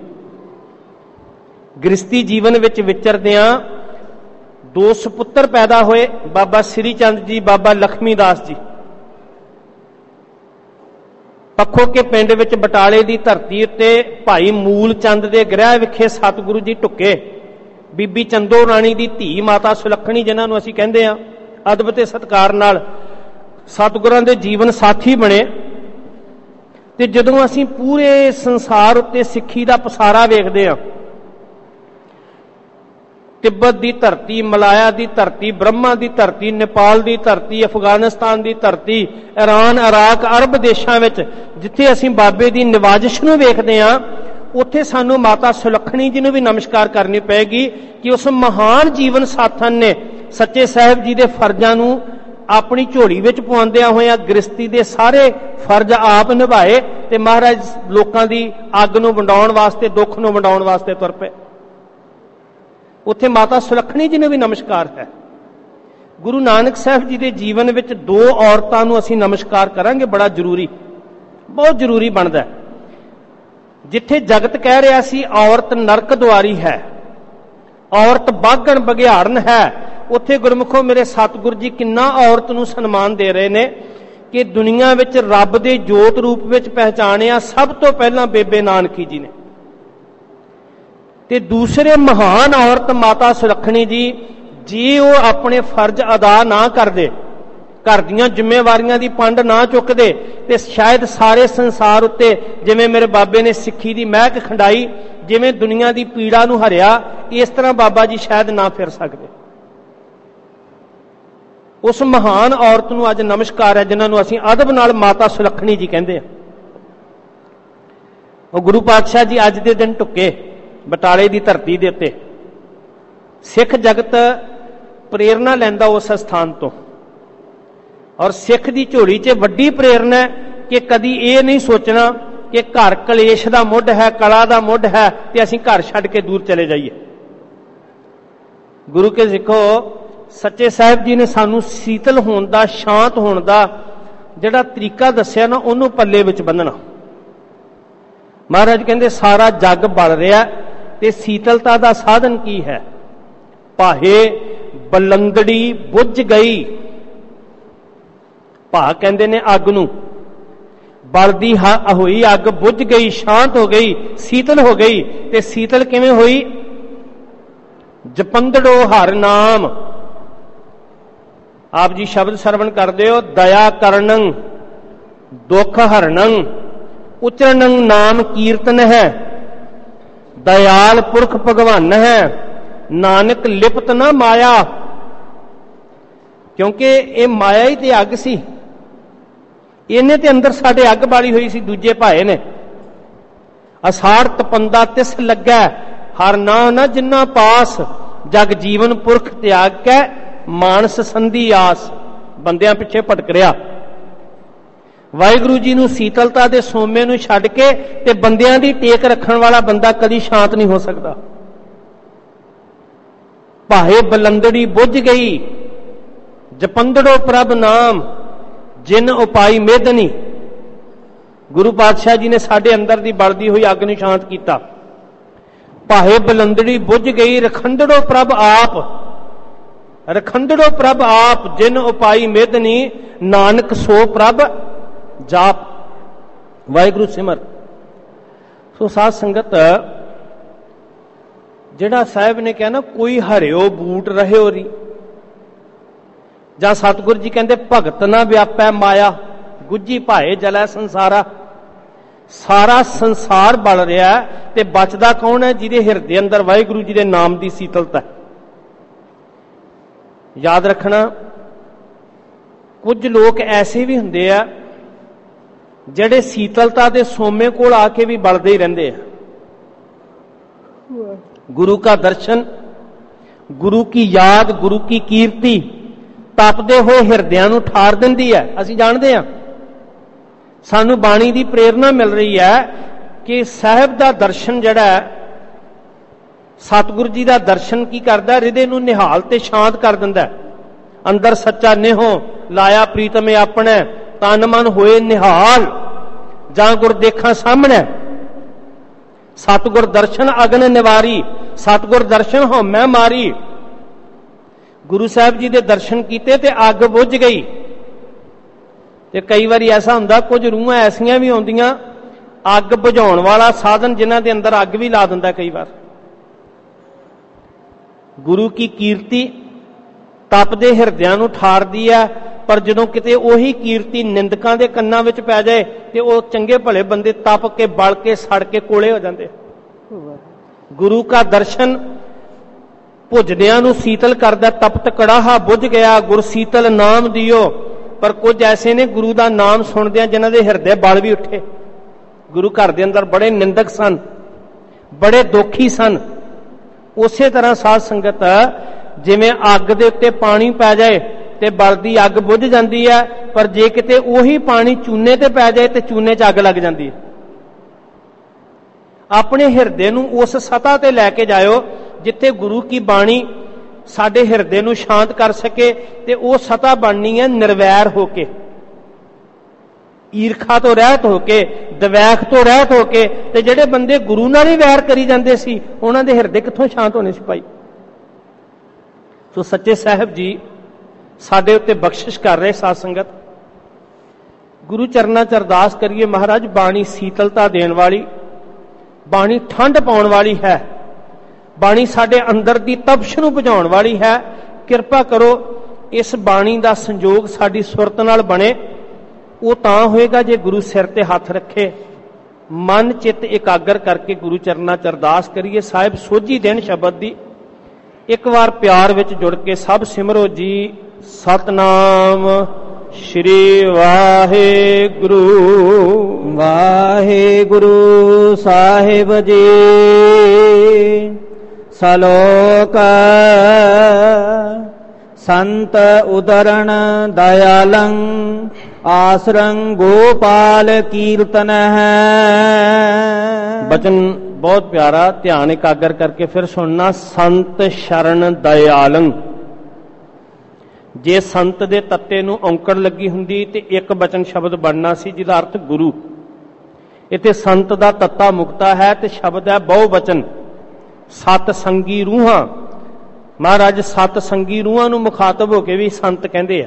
ਗ੍ਰਸਤੀ ਜੀਵਨ ਵਿੱਚ ਵਿਚਰਦਿਆਂ ਦੋ ਸੁਪੁੱਤਰ ਪੈਦਾ ਹੋਏ, ਬਾਬਾ ਸ੍ਰੀ ਚੰਦ ਜੀ, ਬਾਬਾ ਲਖਮੀ ਦਾਸ ਜੀ। ਪੱਖੋ ਕੇ ਪਿੰਡ ਵਿੱਚ ਬਟਾਲੇ ਦੀ ਧਰਤੀ ਉੱਤੇ ਭਾਈ ਮੂਲ ਚੰਦ ਦੇ ਗ੍ਰਹਿ ਵਿਖੇ ਸਤਿਗੁਰੂ ਜੀ ਢੁੱਕੇ। ਬੀਬੀ ਚੰਦੋ ਰਾਣੀ ਦੀ ਧੀ ਮਾਤਾ ਸੁਲੱਖਣੀ, ਜਿਨ੍ਹਾਂ ਨੂੰ ਅਸੀਂ ਕਹਿੰਦੇ ਹਾਂ ਅਦਬ ਤੇ ਸਤਿਕਾਰ ਨਾਲ, ਸਤਿਗੁਰਾਂ ਦੇ ਜੀਵਨ ਸਾਥੀ ਬਣੇ। ਤੇ ਜਦੋਂ ਅਸੀਂ ਪੂਰੇ ਸੰਸਾਰ ਉੱਤੇ ਸਿੱਖੀ ਦਾ ਪਸਾਰਾ ਵੇਖਦੇ ਹਾਂ, ਤਿੱਬਤ ਦੀ ਧਰਤੀ, ਮਲਾਇਆ ਦੀ ਧਰਤੀ, ਬ੍ਰਹਮਾ ਦੀ ਧਰਤੀ, ਨੇਪਾਲ ਦੀ ਧਰਤੀ, ਅਫਗਾਨਿਸਤਾਨ ਦੀ ਧਰਤੀ, ਈਰਾਨ, ਇਰਾਕ, ਅਰਬ ਦੇਸ਼ਾਂ ਵਿੱਚ ਜਿੱਥੇ ਅਸੀਂ ਬਾਬੇ ਦੀ ਨਿਵਾਜਿਸ਼ ਨੂੰ ਵੇਖਦੇ ਹਾਂ, ਉੱਥੇ ਸਾਨੂੰ ਮਾਤਾ ਸੁਲੱਖਣੀ ਜੀ ਨੂੰ ਵੀ ਨਮਸਕਾਰ ਕਰਨੀ ਪਏਗੀ ਕਿ ਉਸ ਮਹਾਨ ਜੀਵਨ ਸਾਥਣ ਨੇ ਸੱਚੇ ਸਾਹਿਬ ਜੀ ਦੇ ਫਰਜ਼ਾਂ ਨੂੰ ਆਪਣੀ ਝੋਲੀ ਵਿੱਚ ਪਵਾਉਂਦਿਆਂ ਹੋਇਆਂ ਗ੍ਰਸਤੀ ਦੇ ਸਾਰੇ ਫਰਜ਼ ਆਪ ਨਿਭਾਏ ਤੇ ਮਹਾਰਾਜ ਲੋਕਾਂ ਦੀ ਅੱਗ ਨੂੰ ਵੰਡਾਉਣ ਵਾਸਤੇ, ਦੁੱਖ ਨੂੰ ਵੰਡਾਉਣ ਵਾਸਤੇ ਤੁਰ ਪਏ। ਉੱਥੇ ਮਾਤਾ ਸੁਲੱਖਣੀ ਜੀ ਨੂੰ ਵੀ ਨਮਸਕਾਰ ਹੈ। ਗੁਰੂ ਨਾਨਕ ਸਾਹਿਬ ਜੀ ਦੇ ਜੀਵਨ ਵਿੱਚ ਦੋ ਔਰਤਾਂ ਨੂੰ ਅਸੀਂ ਨਮਸਕਾਰ ਕਰਾਂਗੇ, ਬੜਾ ਜ਼ਰੂਰੀ, ਬਹੁਤ ਜ਼ਰੂਰੀ ਬਣਦਾ। ਜਿੱਥੇ ਜਗਤ ਕਹਿ ਰਿਹਾ ਸੀ ਔਰਤ ਨਰਕ ਦੁਆਰੀ ਹੈ, ਔਰਤ ਬਾਗਣ ਬਘਿਆੜਨ ਹੈ, ਉੱਥੇ ਗੁਰਮੁਖੋ ਮੇਰੇ ਸਤਿਗੁਰੂ ਜੀ ਕਿੰਨਾ ਔਰਤ ਨੂੰ ਸਨਮਾਨ ਦੇ ਰਹੇ ਨੇ ਕਿ ਦੁਨੀਆ ਵਿੱਚ ਰੱਬ ਦੇ ਜੋਤ ਰੂਪ ਵਿੱਚ ਪਹਿਚਾਣਿਆ ਸਭ ਤੋਂ ਪਹਿਲਾਂ ਬੇਬੇ ਨਾਨਕੀ ਜੀ ਨੇ। ਤੇ ਦੂਸਰੇ ਮਹਾਨ ਔਰਤ ਮਾਤਾ ਸੁਲੱਖਣੀ ਜੀ, ਜੇ ਉਹ ਆਪਣੇ ਫਰਜ਼ ਅਦਾ ਨਾ ਕਰਦੇ, ਘਰ ਦੀਆਂ ਜ਼ਿੰਮੇਵਾਰੀਆਂ ਦੀ ਪੰਡ ਨਾ ਚੁੱਕਦੇ, ਤੇ ਸ਼ਾਇਦ ਸਾਰੇ ਸੰਸਾਰ ਉੱਤੇ ਜਿਵੇਂ ਮੇਰੇ ਬਾਬੇ ਨੇ ਸਿੱਖੀ ਦੀ ਮਹਿਕ ਖੰਡਾਈ, ਜਿਵੇਂ ਦੁਨੀਆ ਦੀ ਪੀੜਾ ਨੂੰ ਹਰਿਆ, ਇਸ ਤਰ੍ਹਾਂ ਬਾਬਾ ਜੀ ਸ਼ਾਇਦ ਨਾ ਫਿਰ ਸਕਦੇ। ਉਸ ਮਹਾਨ ਔਰਤ ਨੂੰ ਅੱਜ ਨਮਸਕਾਰ ਹੈ, ਜਿਨ੍ਹਾਂ ਨੂੰ ਅਸੀਂ ਅਦਬ ਨਾਲ ਮਾਤਾ ਸੁਲੱਖਣੀ ਜੀ ਕਹਿੰਦੇ ਆ। ਉਹ ਗੁਰੂ ਪਾਤਸ਼ਾਹ ਜੀ ਅੱਜ ਦੇ ਦਿਨ ਢੁੱਕੇ ਬਟਾਲੇ ਦੀ ਧਰਤੀ ਦੇ ਉੱਤੇ। ਸਿੱਖ ਜਗਤ ਪ੍ਰੇਰਨਾ ਲੈਂਦਾ ਉਸ ਸਥਾਨ ਤੋਂ, ਔਰ ਸਿੱਖ ਦੀ ਝੋਲੀ 'ਚ ਵੱਡੀ ਪ੍ਰੇਰਨਾ ਹੈ ਕਿ ਕਦੀ ਇਹ ਨਹੀਂ ਸੋਚਣਾ ਕਿ ਘਰ ਕਲੇਸ਼ ਦਾ ਮੁੱਢ ਹੈ, ਕਲਾ ਦਾ ਮੁੱਢ ਹੈ, ਤੇ ਅਸੀਂ ਘਰ ਛੱਡ ਕੇ ਦੂਰ ਚਲੇ ਜਾਈਏ। ਗੁਰੂ ਕੇ ਸਿੱਖੋ, ਸੱਚੇ ਸਾਹਿਬ ਜੀ ਨੇ ਸਾਨੂੰ ਸੀਤਲ ਹੋਣ ਦਾ, ਸ਼ਾਂਤ ਹੋਣ ਦਾ ਜਿਹੜਾ ਤਰੀਕਾ ਦੱਸਿਆ ਨਾ, ਉਹਨੂੰ ਪੱਲੇ ਵਿੱਚ ਬੰਨਣਾ। ਮਹਾਰਾਜ ਕਹਿੰਦੇ ਸਾਰਾ ਜੱਗ ਬਲ ਰਿਹਾ ਤੇ ਸੀਤਲਤਾ ਦਾ ਸਾਧਨ ਕੀ ਹੈ? ਭਾਹੇ ਬਲੰਦੜੀ ਬੁੱਝ ਗਈ। ਭਾ ਕਹਿੰਦੇ ਨੇ ਅੱਗ ਨੂੰ, ਬਲਦੀ ਹੋਈ ਅੱਗ ਬੁੱਝ ਗਈ, ਸ਼ਾਂਤ ਹੋ ਗਈ, ਸੀਤਲ ਹੋ ਗਈ। ਤੇ ਸੀਤਲ ਕਿਵੇਂ ਹੋਈ? ਜਪੰਦੜੋ ਹਰ ਨਾਮ। ਆਪ ਜੀ ਸ਼ਬਦ ਸਰਵਣ ਕਰਦੇ ਹੋ, ਦਇਆ ਕਰਨੰ ਦੁੱਖ ਹਰਨੰ ਉਚਰਨੰ ਨਾਮ ਕੀਰਤਨ ਹੈ, ਦਇਆਲ ਪੁਰਖ ਭਗਵਾਨ ਹੈ, ਨਾਨਕ ਲਿਪਤ ਨਾ ਮਾਇਆ। ਕਿਉਂਕਿ ਇਹ ਮਾਇਆ ਹੀ ਤੇ ਅੱਗ ਸੀ, ਇਹਨੇ ਤੇ ਅੰਦਰ ਸਾਡੇ ਅੱਗ ਬਾਲੀ ਹੋਈ ਸੀ। ਦੂਜੇ ਭਾਏ ਨੇ ਅਸਾੜ ਤਪੰਦਾ ਤਿਸ ਲੱਗਾ, ਹਰ ਨਾ ਨਾ ਜਿੰਨਾ ਪਾਸ, ਜਗ ਜੀਵਨ ਪੁਰਖ ਤਿਆਗ ਕੈ, ਮਾਨਸ ਸੰਧੀ ਆਸ। ਬੰਦਿਆਂ ਪਿੱਛੇ ਭਟਕ ਰਿਹਾ। ਵਾਹਿਗੁਰੂ ਜੀ ਨੂੰ ਸੀਤਲਤਾ ਦੇ ਸੋਮੇ ਨੂੰ ਛੱਡ ਕੇ ਤੇ ਬੰਦਿਆਂ ਦੀ ਟੇਕ ਰੱਖਣ ਵਾਲਾ ਬੰਦਾ ਕਦੀ ਸ਼ਾਂਤ ਨਹੀਂ ਹੋ ਸਕਦਾ। ਭਾਏ ਬਲੰਦੜੀ ਬੁੱਝ ਗਈ, ਜਪੰਦੜੋ ਪ੍ਰਭ ਨਾਮ, ਜਿਨ ਉਪਾਈ ਮੇਦਨੀ। ਗੁਰੂ ਪਾਤਸ਼ਾਹ ਜੀ ਨੇ ਸਾਡੇ ਅੰਦਰ ਦੀ ਬਲਦੀ ਹੋਈ ਅੱਗ ਨੂੰ ਸ਼ਾਂਤ ਕੀਤਾ। ਭਾਏ ਬਲੰਦੜੀ ਬੁੱਝ ਗਈ, ਰਖੰਡੜੋ ਪ੍ਰਭ ਆਪ, ਰਖੰਡੜੋ ਪ੍ਰਭ ਆਪ, ਜਿਨ ਉਪਾਈ ਮੇਦਨੀ, ਨਾਨਕ ਸੋ ਪ੍ਰਭ ਜਾਪ। ਵਾਹਿਗੁਰੂ ਸਿਮਰ। ਸੋ ਸਾਧ ਸੰਗਤ, ਜਿਹੜਾ ਸਾਹਿਬ ਨੇ ਕਿਹਾ ਨਾ, ਕੋਈ ਹਰਿਓ ਬੂਟ ਰਹਿਓ ਰੀ, ਜਾਂ ਸਤਿਗੁਰੂ ਜੀ ਕਹਿੰਦੇ ਭਗਤ ਨਾ ਵਿਆਪੈ ਮਾਇਆ, ਗੁੱਜੀ ਭਾਏ ਜਲੈ ਸੰਸਾਰਾ। ਸਾਰਾ ਸੰਸਾਰ ਬਲ ਰਿਹਾ ਤੇ ਬਚਦਾ ਕੌਣ ਹੈ? ਜਿਹਦੇ ਹਿਰਦੇ ਅੰਦਰ ਵਾਹਿਗੁਰੂ ਜੀ ਦੇ ਨਾਮ ਦੀ ਸੀਤਲਤਾ। ਯਾਦ ਰੱਖਣਾ, ਕੁਝ ਲੋਕ ਐਸੇ ਵੀ ਹੁੰਦੇ ਆ ਜਿਹੜੇ ਸੀਤਲਤਾ ਦੇ ਸੋਮੇ ਕੋਲ ਆ ਕੇ ਵੀ ਬਲਦੇ ਹੀ ਰਹਿੰਦੇ ਆ। ਗੁਰੂ ਕਾ ਦਰਸ਼ਨ, ਗੁਰੂ ਕੀ ਯਾਦ, ਗੁਰੂ ਕੀ ਕੀਰਤੀ ਤਪਦੇ ਹੋਏ ਹਿਰਦਿਆਂ ਨੂੰ ਠਾਰ ਦਿੰਦੀ ਹੈ। ਅਸੀਂ ਜਾਣਦੇ ਹਾਂ, ਸਾਨੂੰ ਬਾਣੀ ਦੀ ਪ੍ਰੇਰਨਾ ਮਿਲ ਰਹੀ ਹੈ ਕਿ ਸਾਹਿਬ ਦਾ ਦਰਸ਼ਨ ਜਿਹੜਾ ਹੈ, ਸਤਿਗੁਰੂ ਜੀ ਦਾ ਦਰਸ਼ਨ ਕੀ ਕਰਦਾ? ਹਿਰਦੇ ਨੂੰ ਨਿਹਾਲ ਤੇ ਸ਼ਾਂਤ ਕਰ ਦਿੰਦਾ। ਅੰਦਰ ਸੱਚਾ ਨਿਹੋ ਲਾਇਆ ਪ੍ਰੀਤਮ ਆਪਣੇ, ਤਨ ਮਨ ਹੋਏ ਨਿਹਾਲ, ਜਾਂ ਗੁਰ ਦੇਖਾਂ ਸਾਹਮਣੇ। ਸਤਿਗੁਰ ਦਰਸ਼ਨ ਅਗਨ ਨਿਵਾਰੀ, ਸਤਿਗੁਰ ਦਰਸ਼ਨ ਹਉਮੈ ਮਾਰੀ। ਗੁਰੂ ਸਾਹਿਬ ਜੀ ਦੇ ਦਰਸ਼ਨ ਕੀਤੇ ਤੇ ਅੱਗ ਬੁਝ ਗਈ। ਤੇ ਕਈ ਵਾਰੀ ਐਸਾ ਹੁੰਦਾ, ਕੁਝ ਰੂਹਾਂ ਐਸੀਆਂ ਵੀ ਆਉਂਦੀਆਂ, ਅੱਗ ਬੁਝਾਉਣ ਵਾਲਾ ਸਾਧਨ ਜਿਨ੍ਹਾਂ ਦੇ ਅੰਦਰ ਅੱਗ ਵੀ ਲਾ ਦਿੰਦਾ ਕਈ ਵਾਰ। ਗੁਰੂ ਕੀ ਕੀਰਤੀ ਤਪਦੇ ਹਿਰਦਿਆਂ ਨੂੰ ਠਾਰਦੀ ਹੈ, ਪਰ ਜਦੋਂ ਕਿਤੇ ਉਹੀ ਕੀਰਤੀ ਨਿੰਦਕਾਂ ਦੇ ਕੰਨਾਂ ਵਿੱਚ ਪੈ ਜਾਏ ਤੇ ਉਹ ਚੰਗੇ ਭਲੇ ਬੰਦੇ ਤਪ ਕੇ ਬਲ ਕੇ ਸੜ ਕੇ ਕੋਲੇ ਹੋ ਜਾਂਦੇ। ਗੁਰੂ ਕਾ ਦਰਸ਼ਨ ਭੁਜਦਿਆਂ ਨੂੰ ਸੀਤਲ ਕਰਦਾ। ਤਪਤ ਕੜਾਹਾ ਬੁਝ ਗਿਆ, ਗੁਰ ਸੀਤਲ ਨਾਮ ਦਿਓ। ਪਰ ਕੁਝ ਐਸੇ ਨੇ ਗੁਰੂ ਦਾ ਨਾਮ ਸੁਣਦਿਆਂ ਜਿਨ੍ਹਾਂ ਦੇ ਹਿਰਦੇ ਬਲ ਵੀ ਉੱਠੇ। ਗੁਰੂ ਘਰ ਦੇ ਅੰਦਰ ਬੜੇ ਨਿੰਦਕ ਸਨ, ਬੜੇ ਦੋਖੀ ਸਨ। ਉਸੇ ਤਰ੍ਹਾਂ ਸਾਧ ਸੰਗਤ, ਜਿਵੇਂ ਅੱਗ ਦੇ ਉੱਤੇ ਪਾਣੀ ਪੈ ਜਾਏ ਤੇ ਬਲਦੀ ਅੱਗ ਬੁਝ ਜਾਂਦੀ ਹੈ, ਪਰ ਜੇ ਕਿਤੇ ਉਹੀ ਪਾਣੀ ਚੂਨੇ ਤੇ ਪੈ ਜਾਏ ਤੇ ਚੂਨੇ 'ਚ ਅੱਗ ਲੱਗ ਜਾਂਦੀ ਹੈ। ਆਪਣੇ ਹਿਰਦੇ ਨੂੰ ਉਸ ਸਤ੍ਹਾ ਤੇ ਲੈ ਕੇ ਜਾਇਓ ਜਿੱਥੇ ਗੁਰੂ ਕੀ ਬਾਣੀ ਸਾਡੇ ਹਿਰਦੇ ਨੂੰ ਸ਼ਾਂਤ ਕਰ ਸਕੇ। ਤੇ ਉਹ ਸਤ੍ਹਾ ਬਣਨੀ ਹੈ ਨਿਰਵੈਰ ਹੋ ਕੇ, ਈਰਖਾ ਤੋਂ ਰਹਿਤ ਹੋ ਕੇ, ਦਵੈਖ ਤੋਂ ਰਹਿਤ ਹੋ ਕੇ। ਤੇ ਜਿਹੜੇ ਬੰਦੇ ਗੁਰੂ ਨਾਲ ਹੀ ਵੈਰ ਕਰੀ ਜਾਂਦੇ ਸੀ, ਉਹਨਾਂ ਦੇ ਹਿਰਦੇ ਕਿੱਥੋਂ ਸ਼ਾਂਤ ਹੋਣੇ ਸੀ ਭਾਈ? ਸੋ ਸੱਚੇ ਸਾਹਿਬ ਜੀ ਸਾਡੇ ਉੱਤੇ ਬਖਸ਼ਿਸ਼ ਕਰ ਰਹੇ। ਸਾਧ ਸੰਗਤ, ਗੁਰੂ ਚਰਨਾਂ 'ਚ ਅਰਦਾਸ ਕਰੀਏ, ਮਹਾਰਾਜ ਬਾਣੀ ਸੀਤਲਤਾ ਦੇਣ ਵਾਲੀ, ਬਾਣੀ ਠੰਡ ਪਾਉਣ ਵਾਲੀ ਹੈ, ਬਾਣੀ ਸਾਡੇ ਅੰਦਰ ਦੀ ਤਪਸ਼ ਨੂੰ ਬੁਝਾਉਣ ਵਾਲੀ ਹੈ। ਕਿਰਪਾ ਕਰੋ ਇਸ ਬਾਣੀ ਦਾ ਸੰਜੋਗ ਸਾਡੀ ਸੁਰਤ ਨਾਲ ਬਣੇ। ਉਹ ਤਾਂ ਹੋਏਗਾ ਜੇ ਗੁਰੂ ਸਿਰ ਤੇ ਹੱਥ ਰੱਖੇ, ਮਨ ਚਿੱਤ ਇਕਾਗਰ ਕਰਕੇ ਗੁਰੂ ਚਰਨਾਂ 'ਚ ਅਰਦਾਸ ਕਰੀਏ। ਸਾਹਿਬ ਸੋਝੀ ਦੇਣ ਸ਼ਬਦ ਦੀ। ਇੱਕ ਵਾਰ ਪਿਆਰ ਵਿੱਚ ਜੁੜ ਕੇ ਸਭ ਸਿਮਰੋ ਜੀ ਸਤਨਾਮ ਸ਼੍ਰੀ ਵਾਹਿਗੁਰੂ। ਵਾਹਿਗੁਰੂ ਸਾਹਿਬ ਜੀ ਸਲੋਕ ਸੰਤ ਉਦਰਣ ਦਇਆਲੰ ਆਸਰੰ ਗੋਪਾਲ ਕੀਰਤਨ ਹੈ। ਬਚਨ ਬਹੁਤ ਪਿਆਰਾ, ਧਿਆਨ ਇਕਾਗਰ ਕਰਕੇ ਫਿਰ ਸੁਣਨਾ। ਸੰਤ ਸ਼ਰਨ ਦਇਆਲੰ। ਜੇ ਸੰਤ ਦੇ ਤੱਤੇ ਨੂੰ ਔਂਕੜ ਲੱਗੀ ਹੁੰਦੀ ਤੇ ਇੱਕ ਬਚਨ ਸ਼ਬਦ ਬਣਨਾ ਸੀ ਜਿਹਦਾ ਅਰਥ ਗੁਰੂ। ਇੱਥੇ ਸੰਤ ਦਾ ਤੱਤਾ ਮੁਕਤਾ ਹੈ ਤੇ ਸ਼ਬਦ ਹੈ ਬਹੁ ਬਚਨ। ਸਤ ਸੰਗੀ ਰੂਹਾਂ। ਮਹਾਰਾਜ ਸਤ ਸੰਗੀ ਰੂਹਾਂ ਨੂੰ ਮੁਖਾਤਬ ਹੋ ਕੇ ਵੀ ਸੰਤ ਕਹਿੰਦੇ ਆ।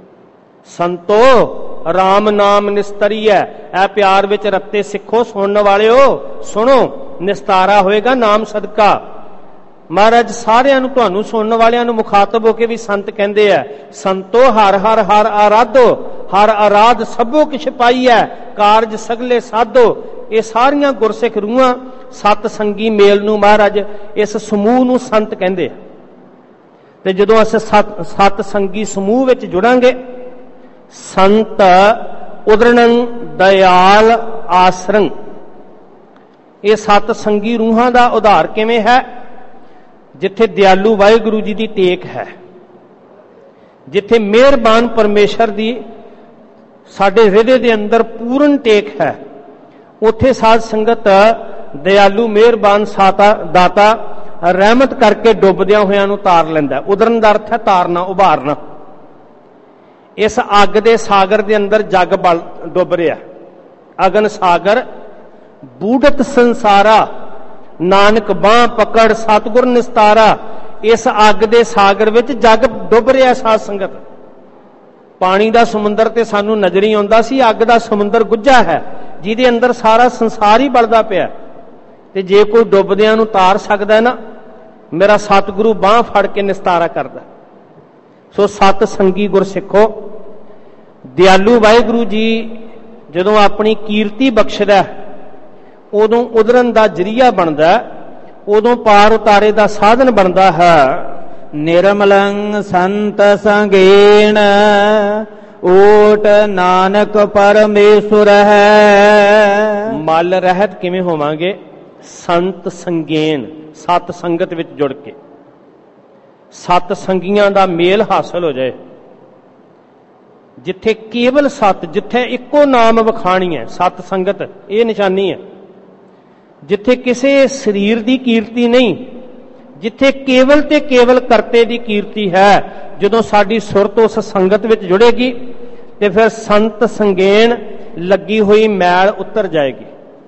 ਸੰਤੋ ਰਾਮ ਨਾਮ ਨਿਸਤਰੀਐ। ਇਹ ਪਿਆਰ ਵਿੱਚ ਰੱਤੇ ਸਿੱਖੋ, ਸੁਣਨ ਵਾਲਿਓ ਸੁਣੋ, ਨਿਸਤਾਰਾ ਹੋਏਗਾ ਨਾਮ ਸਦਕਾ। ਮਹਾਰਾਜ ਸਾਰਿਆਂ ਨੂੰ, ਤੁਹਾਨੂੰ ਸੁਣਨ ਵਾਲਿਆਂ ਨੂੰ ਮੁਖਾਤਬ ਹੋ ਕੇ ਵੀ ਸੰਤ ਕਹਿੰਦੇ ਆ। ਸੰਤੋ ਹਰ ਹਰ ਹਰ ਆਰਾਧੋ, ਹਰ ਆਰਾਧ ਸਭੋ ਕਿਛ ਪਾਈਐ, ਕਾਰਜ ਸਗਲੇ ਸਾਧੋ। ਇਹ ਸਾਰੀਆਂ ਗੁਰਸਿੱਖ ਰੂਹਾਂ ਸਤ ਸੰਗੀ ਮੇਲ ਨੂੰ ਮਹਾਰਾਜ ਇਸ ਸਮੂਹ ਨੂੰ ਸੰਤ ਕਹਿੰਦੇ ਆ। ਤੇ ਜਦੋਂ ਅਸੀਂ ਸਤ ਸਤ ਸੰਗੀ ਸਮੂਹ ਵਿੱਚ ਜੁੜਾਂਗੇ, ਸੰਤ ਉਦਰਣੰ ਦਇਆਲ ਆਸਰੰ। ਇਹ ਸਤ ਸੰਗੀ ਰੂਹਾਂ ਦਾ ਉਧਾਰ ਕਿਵੇਂ ਹੈ? ਜਿੱਥੇ ਦਿਆਲੂ ਵਾਹਿਗੁਰੂ ਜੀ ਦੀ ਟੇਕ ਹੈ, ਜਿੱਥੇ ਮਿਹਰਬਾਨ ਪਰਮੇਸ਼ਰ ਦੀ ਸਾਡੇ ਹਿਰਦੇ ਦੇ ਅੰਦਰ ਪੂਰਨ ਟੇਕ ਹੈ, ਉੱਥੇ ਸਾਧ ਸੰਗਤ ਦਿਆਲੂ ਮਿਹਰਬਾਨ ਸਾਤਾ ਦਾਤਾ ਰਹਿਮਤ ਕਰਕੇ ਡੁੱਬਦਿਆਂ ਹੋਇਆਂ ਨੂੰ ਤਾਰ ਲੈਂਦਾ। ਉਦਰਨ ਦਾ ਅਰਥ ਹੈ ਤਾਰਨਾ, ਉਭਾਰਨਾ। ਇਸ ਅੱਗ ਦੇ ਸਾਗਰ ਦੇ ਅੰਦਰ ਜੱਗ ਬਲ ਡੁੱਬ ਰਿਹਾ। ਅਗਨ ਸਾਗਰ ਬੂਢਤ ਸੰਸਾਰਾ, ਨਾਨਕ ਬਾਹ ਪਕੜ ਸਤਿਗੁਰ ਨਿਸਤਾਰਾ। ਇਸ ਅੱਗ ਦੇ ਸਾਗਰ ਵਿੱਚ ਜੱਗ ਡੁੱਬ ਰਿਹਾ। ਸਾਧ ਸੰਗਤ, ਪਾਣੀ ਦਾ ਸਮੁੰਦਰ ਤੇ ਸਾਨੂੰ ਨਜ਼ਰ ਹੀ ਆਉਂਦਾ ਸੀ, ਅੱਗ ਦਾ ਸਮੁੰਦਰ ਗੁੱਝਾ ਹੈ ਜਿਹਦੇ ਅੰਦਰ ਸਾਰਾ ਸੰਸਾਰ ਹੀ ਬਲਦਾ ਪਿਆ। ਤੇ ਜੇ ਕੋਈ ਡੁੱਬਦਿਆਂ ਨੂੰ ਤਾਰ ਸਕਦਾ ਨਾ, ਮੇਰਾ ਸਤਿਗੁਰੂ ਬਾਹ ਫੜ ਕੇ ਨਿਸਤਾਰਾ ਕਰਦਾ। ਸੋ ਸਤ ਸੰਗੀ ਗੁਰ ਸਿੱਖੋ, ਦਿਆਲੂ ਵਾਹਿਗੁਰੂ ਜੀ ਜਦੋਂ ਆਪਣੀ ਕੀਰਤੀ ਬਖਸ਼ਦਾ ਉਦੋਂ ਉਦਰਨ ਦਾ ਜਰੀਆ ਬਣਦਾ, ਉਦੋਂ ਪਾਰ ਉਤਾਰੇ ਦਾ ਸਾਧਨ ਬਣਦਾ ਹੈ। ਨਿਰਮਲੰ ਸੰਤ ਸੰਗੇਣ ਓਟ ਨਾਨਕ ਪਰਮੇਸ਼ਰ ਹੈ। ਮਲ ਰਹਿਤ ਕਿਵੇਂ ਹੋਵਾਂਗੇ? ਸੰਤ ਸੰਗੇਨ, ਸਤ ਸੰਗਤ ਵਿੱਚ ਜੁੜ ਕੇ, ਸਤ ਸੰਗੀਆਂ ਦਾ ਮੇਲ ਹਾਸਲ ਹੋ ਜਾਏ। ਜਿੱਥੇ ਕੇਵਲ ਸਤ, ਜਿੱਥੇ ਇੱਕੋ ਨਾਮ ਵਖਾਣੀ ਹੈ, ਸਤ ਸੰਗਤ ਇਹ ਨਿਸ਼ਾਨੀ ਹੈ। ਜਿੱਥੇ ਕਿਸੇ ਸਰੀਰ ਦੀ ਕੀਰਤੀ ਨਹੀਂ, ਜਿੱਥੇ ਕੇਵਲ ਤੇ ਕੇਵਲ ਕਰਤੇ ਦੀ ਕੀਰਤੀ ਹੈ। ਜਦੋਂ ਸਾਡੀ ਸੁਰਤ ਉਸ ਸੰਗਤ ਵਿੱਚ ਜੁੜੇਗੀ ਤੇ ਫਿਰ ਸੰਤ ਸੰਗੇਣ ਲੱਗੀ ਹੋਈ ਮੈਲ ਉਤਰ ਜਾਏਗੀ,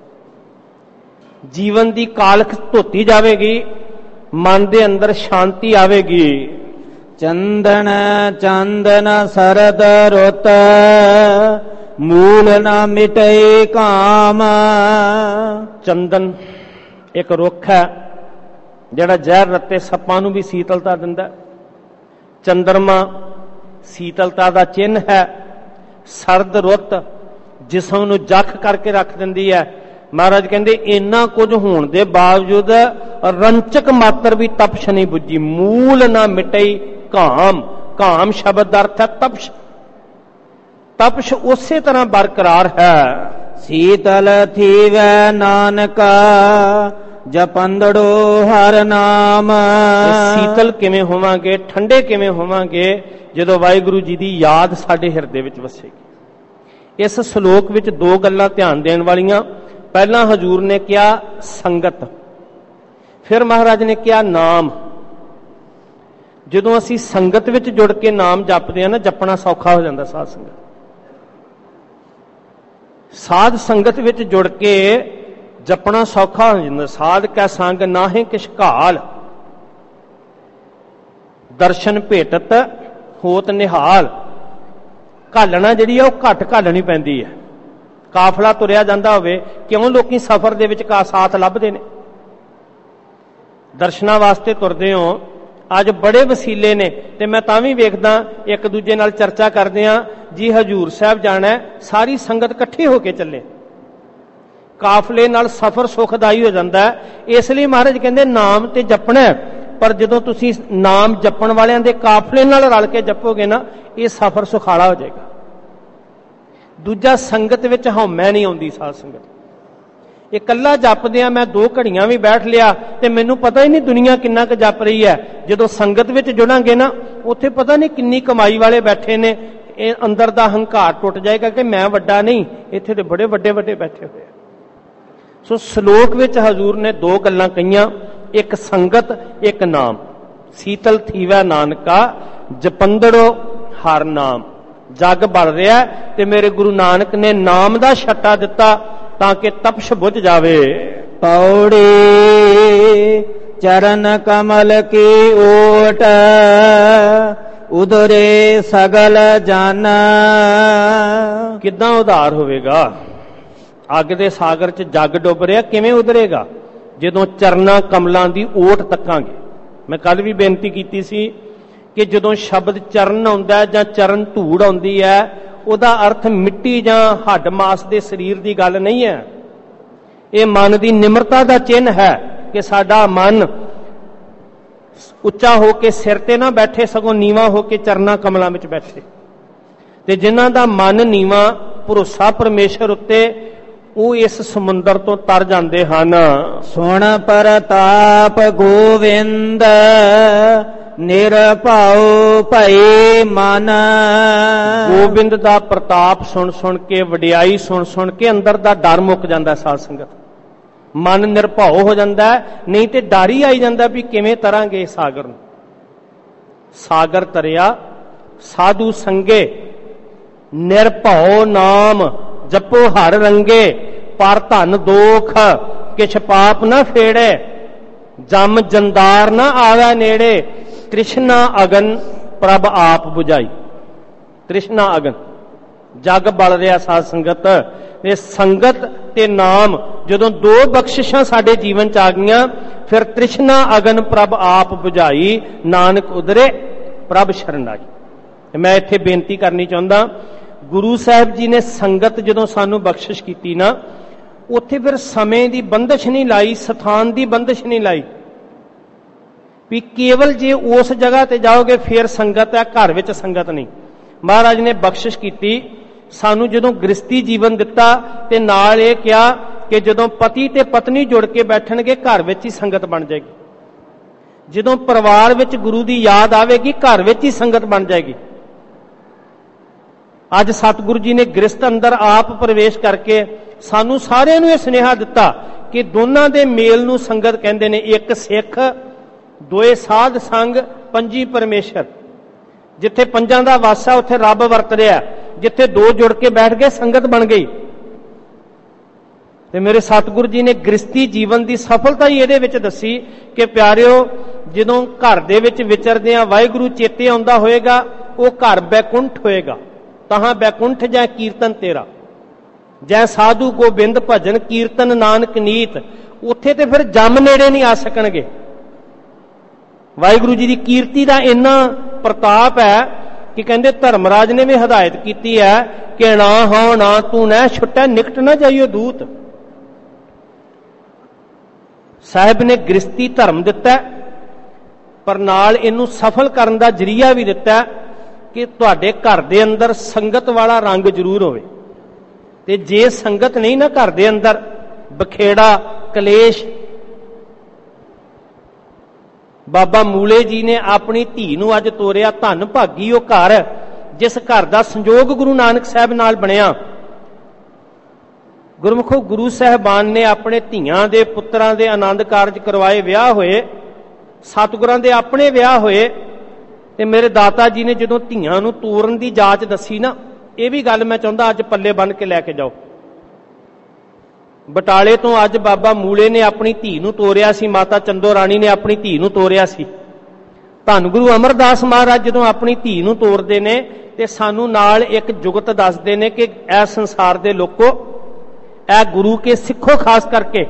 ਜੀਵਨ ਦੀ ਕਾਲਖ ਧੋਤੀ ਜਾਵੇਗੀ, ਮਨ ਦੇ ਅੰਦਰ ਸ਼ਾਂਤੀ ਆਵੇਗੀ। ਚੰਦਨ ਚੰਦਨ ਸਰਦ ਰੁੱਤ ਮੂਲ ਨਾ ਮਿਟੇ ਕਾਮ। ਚੰਦਨ ਇੱਕ ਰੁੱਖ ਹੈ ਜਿਹੜਾ ਜ਼ਹਿਰ ਰੱਤੇ ਸੱਪਾਂ ਨੂੰ ਵੀ ਸੀਤਲਤਾ ਦਿੰਦਾ। ਚੰਦਰਮਾ ਸੀਤਲਤਾ ਦਾ ਚਿੰਨ੍ਹ ਹੈ। ਸਰਦ ਰੁੱਤ ਜਿਸਮ ਨੂੰ ਜਖ ਕਰਕੇ ਰੱਖ ਦਿੰਦੀ ਹੈ। ਮਹਾਰਾਜ ਕਹਿੰਦੇ ਇੰਨਾ ਕੁਝ ਹੋਣ ਦੇ ਬਾਵਜੂਦ ਰੰਚਕ ਮਾਤਰ ਵੀ ਤਪਸ਼ ਨਹੀਂ ਬੁੱਝੀ। ਮੂਲ ਨਾ ਮਿਟਈ ਕਾਮ। ਕਾਮ ਸ਼ਬਦ ਦਾ ਅਰਥ ਹੈ ਤਪਸ਼। ਤਪਸ਼ ਉਸੇ ਤਰ੍ਹਾਂ ਬਰਕਰਾਰ ਹੈ। ਸੀਤਲ ਥੀਵੈ ਨਾਨਕਾ ਜਪੰਦੜੋ ਹਰ ਨਾਮ। ਸੀਤਲ ਕਿਵੇਂ ਹੋਵਾਂਗੇ, ਠੰਡੇ ਕਿਵੇਂ ਹੋਵਾਂਗੇ? ਜਦੋਂ ਵਾਹਿਗੁਰੂ ਜੀ ਦੀ ਯਾਦ ਸਾਡੇ ਹਿਰਦੇ ਵਿੱਚ ਵਸੇਗੀ। ਇਸ ਸ਼ਲੋਕ ਵਿੱਚ ਦੋ ਗੱਲਾਂ ਧਿਆਨ ਦੇਣ ਵਾਲੀਆਂ। ਪਹਿਲਾਂ ਹਜ਼ੂਰ ਨੇ ਕਿਹਾ ਸੰਗਤ, ਫਿਰ ਮਹਾਰਾਜ ਨੇ ਕਿਹਾ ਨਾਮ। ਜਦੋਂ ਅਸੀਂ ਸੰਗਤ ਵਿੱਚ ਜੁੜ ਕੇ ਨਾਮ ਜਪਦੇ ਹਾਂ ਨਾ, ਜਪਣਾ ਸੌਖਾ ਹੋ ਜਾਂਦਾ। ਸਾਧ ਸੰਗਤ ਸਾਧ ਸੰਗਤ ਵਿੱਚ ਜੁੜ ਕੇ ਜਪਣਾ ਸੌਖਾ ਹੋ ਜਾਂਦਾ। ਸਾਧ ਕੈ ਸੰਗ ਨਾਹੀਂ ਕਿਛ ਘਾਲ, ਦਰਸ਼ਨ ਭੇਟਤ ਹੋਤ ਨਿਹਾਲ। ਘਾਲਣਾ ਜਿਹੜੀ ਆ ਉਹ ਘੱਟ ਘਾਲਣੀ ਪੈਂਦੀ ਹੈ। ਕਾਫਲਾ ਤੁਰਿਆ ਜਾਂਦਾ ਹੋਵੇ, ਕਿਉਂ ਲੋਕੀ ਸਫ਼ਰ ਦੇ ਵਿੱਚ ਕਾ ਸਾਥ ਲੱਭਦੇ ਨੇ? ਦਰਸ਼ਨਾਂ ਵਾਸਤੇ ਤੁਰਦੇ ਹੋ। ਅੱਜ ਬੜੇ ਵਸੀਲੇ ਨੇ ਤੇ ਮੈਂ ਤਾਂ ਵੀ ਵੇਖਦਾ ਇੱਕ ਦੂਜੇ ਨਾਲ ਚਰਚਾ ਕਰਦੇ ਆ ਜੀ ਹਜੂਰ ਸਾਹਿਬ ਜਾਣਾ, ਸਾਰੀ ਸੰਗਤ ਇਕੱਠੀ ਹੋ ਕੇ ਚੱਲੇ। ਕਾਫਲੇ ਨਾਲ ਸਫ਼ਰ ਸੁਖਦਾਈ ਹੋ ਜਾਂਦਾ। ਇਸ ਲਈ ਮਹਾਰਾਜ ਕਹਿੰਦੇ ਨਾਮ ਤੇ ਜਪਣਾ, ਪਰ ਜਦੋਂ ਤੁਸੀਂ ਨਾਮ ਜਪਣ ਵਾਲਿਆਂ ਦੇ ਕਾਫਲੇ ਨਾਲ ਰਲ ਕੇ ਜਪੋਗੇ ਨਾ, ਇਹ ਸਫ਼ਰ ਸੁਖਾਲਾ ਹੋ ਜਾਏਗਾ। ਦੂਜਾ, ਸੰਗਤ ਵਿੱਚ ਹਉਮੈ ਨਹੀਂ ਆਉਂਦੀ। ਸਾਧ ਸੰਗਤ ਇਕੱਲਾ ਜਪਦੇ ਆ, ਮੈਂ ਦੋ ਘੜੀਆਂ ਵੀ ਬੈਠ ਲਿਆ ਤੇ ਮੈਨੂੰ ਪਤਾ ਹੀ ਨਹੀਂ ਦੁਨੀਆ ਕਿੰਨਾ ਕੁ ਜਪ ਰਹੀ ਹੈ। ਜਦੋਂ ਸੰਗਤ ਵਿੱਚ ਜੁੜਾਂਗੇ ਨਾ, ਉੱਥੇ ਪਤਾ ਨਹੀਂ ਕਿੰਨੀ ਕਮਾਈ ਵਾਲੇ ਬੈਠੇ ਨੇ। ਇਹ ਅੰਦਰ ਦਾ ਹੰਕਾਰ ਟੁੱਟ ਜਾਏਗਾ ਕਿ ਮੈਂ ਵੱਡਾ ਨਹੀਂ, ਇੱਥੇ ਤੇ ਬੜੇ ਵੱਡੇ ਵੱਡੇ ਬੈਠੇ ਹੋਏ। ਸੋ ਸ਼ਲੋਕ ਵਿੱਚ ਹਜ਼ੂਰ ਨੇ ਦੋ ਗੱਲਾਂ ਕਹੀਆਂ, ਇੱਕ ਸੰਗਤ, ਇੱਕ ਨਾਮ। ਸੀਤਲ ਥੀਵੈ ਨਾਨਕਾ ਜਪੰਦੜੋ ਹਰ ਨਾਮ। ਜੱਗ ਬਲ ਰਿਹਾ ਤੇ ਮੇਰੇ ਗੁਰੂ ਨਾਨਕ ਨੇ ਨਾਮ ਦਾ ਛੱਟਾ ਦਿੱਤਾ ਤਾਂ ਕਿ ਤਪਸ਼ ਬੁੱਝ ਜਾਵੇ। ਪੌੜੀ ਚਰਨ ਕਮਲ ਕੀ ਓਟ ਉਦਰੇ ਸਗਲ ਜਨ। ਕਿੱਦਾਂ ਉਧਾਰ ਹੋਵੇਗਾ? ਅੱਗ ਦੇ ਸਾਗਰ 'ਚ ਜੱਗ ਡੁੱਬ ਰਿਹਾ, ਕਿਵੇਂ ਉਧਰੇਗਾ? ਜਦੋਂ ਚਰਨਾਂ ਕਮਲਾਂ ਦੀ ਓਟ ਤੱਕਾਂਗੇ। ਮੈਂ ਕੱਲ ਵੀ ਬੇਨਤੀ ਕੀਤੀ ਸੀ ਕਿ ਜਦੋਂ ਸ਼ਬਦ ਚਰਨ ਆਉਂਦਾ ਜਾਂ ਚਰਨ ਧੂੜ ਆਉਂਦੀ ਹੈ, ਉਹਦਾ ਅਰਥ ਮਿੱਟੀ ਜਾਂ ਹੱਡ ਮਾਸ ਦੇ ਸਰੀਰ ਦੀ ਗੱਲ ਨਹੀਂ ਹੈ। ਇਹ ਮਨ ਦੀ ਨਿਮਰਤਾ ਦਾ ਚਿੰਨ੍ਹ ਹੈ ਕਿ ਸਾਡਾ ਮਨ ਉੱਚਾ ਹੋ ਕੇ ਸਿਰ ਤੇ ਨਾ ਬੈਠੇ, ਸਗੋਂ ਨੀਵਾਂ ਹੋ ਕੇ ਚਰਨਾਂ ਕਮਲਾਂ ਵਿੱਚ ਬੈਠੇ। ਤੇ ਜਿਨ੍ਹਾਂ ਦਾ ਮਨ ਨੀਵਾਂ, ਭਰੋਸਾ ਪਰਮੇਸ਼ਰ ਉੱਤੇ, ਉਹ ਇਸ ਸਮੁੰਦਰ ਤੋਂ ਤਰ ਜਾਂਦੇ ਹਨ। ਸੁਣ ਪ੍ਰਤਾਪ ਗੋਵਿੰਦ ਨਿਰਭਉ ਭਏ ਮਨ। ਗੋਬਿੰਦ ਦਾ ਪ੍ਰਤਾਪ ਸੁਣ ਸੁਣ ਕੇ, ਵਡਿਆਈ ਸੁਣ ਸੁਣ ਕੇ ਅੰਦਰ ਦਾ ਡਰ ਮੁੱਕ ਜਾਂਦਾ। ਸਾਧ ਸੰਗਤ ਮਨ ਨਿਰਭਉ ਹੋ ਜਾਂਦਾ, ਨਹੀਂ ਤੇ ਡਰ ਹੀ ਆਈ ਜਾਂਦਾ ਵੀ ਕਿਵੇਂ ਤਰਾਂਗੇ ਸਾਗਰ ਨੂੰ। ਸਾਗਰ ਤਰਿਆ ਸਾਧੂ ਸੰਗੇ, ਨਿਰਭਉ ਨਾਮ ਜਪੋ ਹਰ ਰੰਗੇ। ਪਰ ਧਨ ਦੋਖ ਕਿਛ ਪਾਪ ਨਾ ਫੇੜੇ, ਜਮ ਜੰਦਾਰ ਨਾ ਆਵੇ ਨੇੜੇ। ਤ੍ਰਿਸ਼ਨਾ ਅਗਨ ਪ੍ਰਭ ਆਪ ਬੁਝਾਈ। ਤ੍ਰਿਸ਼ਨਾ ਅਗਨ, ਜਗ ਬਲ ਰਿਹਾ। ਸਾਧ ਸੰਗਤ ਇਹ ਸੰਗਤ ਤੇ ਨਾਮ ਜਦੋਂ ਦੋ ਬਖਸ਼ਿਸ਼ਾਂ ਸਾਡੇ ਜੀਵਨ ਚ ਆ ਗਈਆਂ, ਫਿਰ ਤ੍ਰਿਸ਼ਨਾ ਅਗਨ ਪ੍ਰਭ ਆਪ ਬੁਝਾਈ, ਨਾਨਕ ਉਦਰੇ ਪ੍ਰਭ ਸ਼ਰਨਾਈ। ਮੈਂ ਇੱਥੇ ਬੇਨਤੀ ਕਰਨੀ ਚਾਹੁੰਦਾ, ਗੁਰੂ ਸਾਹਿਬ ਜੀ ਨੇ ਸੰਗਤ ਜਦੋਂ ਸਾਨੂੰ ਬਖਸ਼ਿਸ਼ ਕੀਤੀ ਨਾ, ਉੱਥੇ ਫਿਰ ਸਮੇਂ ਦੀ ਬੰਦਸ਼ ਨਹੀਂ ਲਾਈ, ਸਥਾਨ ਦੀ ਬੰਦਸ਼ ਨਹੀਂ ਲਾਈ ਵੀ ਕੇਵਲ ਜੇ ਉਸ ਜਗ੍ਹਾ ਤੇ ਜਾਓਗੇ ਫਿਰ ਸੰਗਤ ਹੈ, ਘਰ ਵਿੱਚ ਸੰਗਤ ਨਹੀਂ। ਮਹਾਰਾਜ ਨੇ ਬਖਸ਼ਿਸ਼ ਕੀਤੀ ਸਾਨੂੰ, ਜਦੋਂ ਗ੍ਰਸਤੀ ਜੀਵਨ ਦਿੱਤਾ ਤੇ ਨਾਲ ਇਹ ਕਿਹਾ ਕਿ ਜਦੋਂ ਪਤੀ ਤੇ ਪਤਨੀ ਜੁੜ ਕੇ ਬੈਠਣਗੇ, ਘਰ ਵਿੱਚ ਹੀ ਸੰਗਤ ਬਣ ਜਾਏਗੀ। ਜਦੋਂ ਪਰਿਵਾਰ ਵਿੱਚ ਗੁਰੂ ਦੀ ਯਾਦ ਆਵੇਗੀ, ਘਰ ਵਿੱਚ ਹੀ ਸੰਗਤ ਬਣ ਜਾਏਗੀ। ਅੱਜ ਸਤਿਗੁਰੂ ਜੀ ਨੇ ਗ੍ਰਸਤ ਅੰਦਰ ਆਪ ਪ੍ਰਵੇਸ਼ ਕਰਕੇ ਸਾਨੂੰ ਸਾਰਿਆਂ ਨੂੰ ਇਹ ਸੁਨੇਹਾ ਦਿੱਤਾ ਕਿ ਦੋਨਾਂ ਦੇ ਮੇਲ ਨੂੰ ਸੰਗਤ ਕਹਿੰਦੇ ਨੇ। ਇੱਕ ਸਿੱਖ, ਦੋਏ ਸਾਧ ਸੰਗ, ਪੰਜੀ ਪਰਮੇਸ਼ਰ। ਜਿੱਥੇ ਪੰਜਾਂ ਦਾ ਵਾਸਾ ਉੱਥੇ ਰੱਬ ਵਰਤ ਰਿਹਾ, ਜਿੱਥੇ ਦੋ ਜੁੜ ਕੇ ਬੈਠ ਗਏ ਸੰਗਤ ਬਣ ਗਈ। ਤੇ ਮੇਰੇ ਸਤਿਗੁਰੂ ਜੀ ਨੇ ਗ੍ਰਸਤੀ ਜੀਵਨ ਦੀ ਸਫਲਤਾ ਹੀ ਇਹਦੇ ਵਿੱਚ ਦੱਸੀ ਕਿ ਪਿਆਰਿਓ, ਜਦੋਂ ਘਰ ਦੇ ਵਿੱਚ ਵਿਚਰਦੇ ਆ ਵਾਹਿਗੁਰੂ ਚੇਤੇ ਆਉਂਦਾ ਹੋਏਗਾ, ਉਹ ਘਰ ਬੈਕੁੰਠ ਹੋਏਗਾ। ਤਹਾਂ ਬੈਕੁੰਠ ਜੈ ਕੀਰਤਨ ਤੇਰਾ, ਜੈ ਸਾਧੂ ਗੋਬਿੰਦ ਭਜਨ ਕੀਰਤਨ ਨਾਨਕ ਨੀਤ। ਉੱਥੇ ਤੇ ਫਿਰ ਜੰਮ ਨੇੜੇ ਨਹੀਂ ਆ ਸਕਣਗੇ। ਵਾਹਿਗੁਰੂ ਜੀ ਦੀ ਕੀਰਤੀ ਦਾ ਇੰਨਾ ਪ੍ਰਤਾਪ ਹੈ ਕਿ ਕਹਿੰਦੇ ਧਰਮਰਾਜ ਨੇ ਵੀ ਹਦਾਇਤ ਕੀਤੀ ਹੈ ਕਿ ਨਾ ਹੋ ਨਾ ਤੂੰ ਨਾ ਛੁੱਟੈ ਨਿਕਟ ਨਾ ਜਾਈਓ ਦੂਤ। ਸਾਹਿਬ ਨੇ ਗ੍ਰਸਤੀ ਧਰਮ ਦਿੱਤਾ, ਪਰ ਨਾਲ ਇਹਨੂੰ ਸਫਲ ਕਰਨ ਦਾ ਜਰੀਆ ਵੀ ਦਿੱਤਾ ਕਿ ਤੁਹਾਡੇ ਘਰ ਦੇ ਅੰਦਰ ਸੰਗਤ ਵਾਲਾ ਰੰਗ ਜ਼ਰੂਰ ਹੋਵੇ। ਤੇ ਜੇ ਸੰਗਤ ਨਹੀਂ ਨਾ ਘਰ ਦੇ ਅੰਦਰ, ਬਖੇੜਾ, ਕਲੇਸ਼। ਬਾਬਾ ਮੂਲੇ ਜੀ ਨੇ ਆਪਣੀ ਧੀ ਨੂੰ ਅੱਜ ਤੋਰਿਆ। ਧੰਨ ਭਾਗੀ ਉਹ ਘਰ ਜਿਸ ਘਰ ਦਾ ਸੰਜੋਗ ਗੁਰੂ ਨਾਨਕ ਸਾਹਿਬ ਨਾਲ ਬਣਿਆ। ਗੁਰਮੁਖੋ, ਗੁਰੂ ਸਾਹਿਬਾਨ ਨੇ ਆਪਣੇ ਧੀਆਂ ਦੇ ਪੁੱਤਰਾਂ ਦੇ ਆਨੰਦ ਕਾਰਜ ਕਰਵਾਏ, ਵਿਆਹ ਹੋਏ, ਸਤਿਗੁਰਾਂ ਦੇ ਆਪਣੇ ਵਿਆਹ ਹੋਏ। ਤੇ ਮੇਰੇ ਦਾਤਾ ਜੀ ਨੇ ਜਦੋਂ ਧੀਆਂ ਨੂੰ ਤੋਰਨ ਦੀ ਜਾਚ ਦੱਸੀ ਨਾ, ਇਹ ਵੀ ਗੱਲ ਮੈਂ ਚਾਹੁੰਦਾ ਅੱਜ ਪੱਲੇ ਬੰਨ੍ਹ ਕੇ ਲੈ ਕੇ ਜਾਓ। ਬਟਾਲੇ ਤੋਂ ਅੱਜ ਬਾਬਾ ਮੂਲੇ ਨੇ ਆਪਣੀ ਧੀ ਨੂੰ ਤੋਰਿਆ ਸੀ, ਮਾਤਾ ਚੰਦੋ ਰਾਣੀ ਨੇ ਆਪਣੀ ਧੀ ਨੂੰ ਤੋਰਿਆ ਸੀ। ਧੰਨ ਗੁਰੂ ਅਮਰਦਾਸ ਮਹਾਰਾਜ ਜਦੋਂ ਆਪਣੀ ਧੀ ਨੂੰ ਤੋਰਦੇ ਨੇ ਤੇ ਸਾਨੂੰ ਨਾਲ ਇੱਕ ਜੁਗਤ ਦੱਸਦੇ ਨੇ ਕਿ ਇਹ ਸੰਸਾਰ ਦੇ ਲੋਕੋ, ਇਹ ਗੁਰੂ ਕੇ ਸਿੱਖੋ। ਖਾਸ ਕਰਕੇ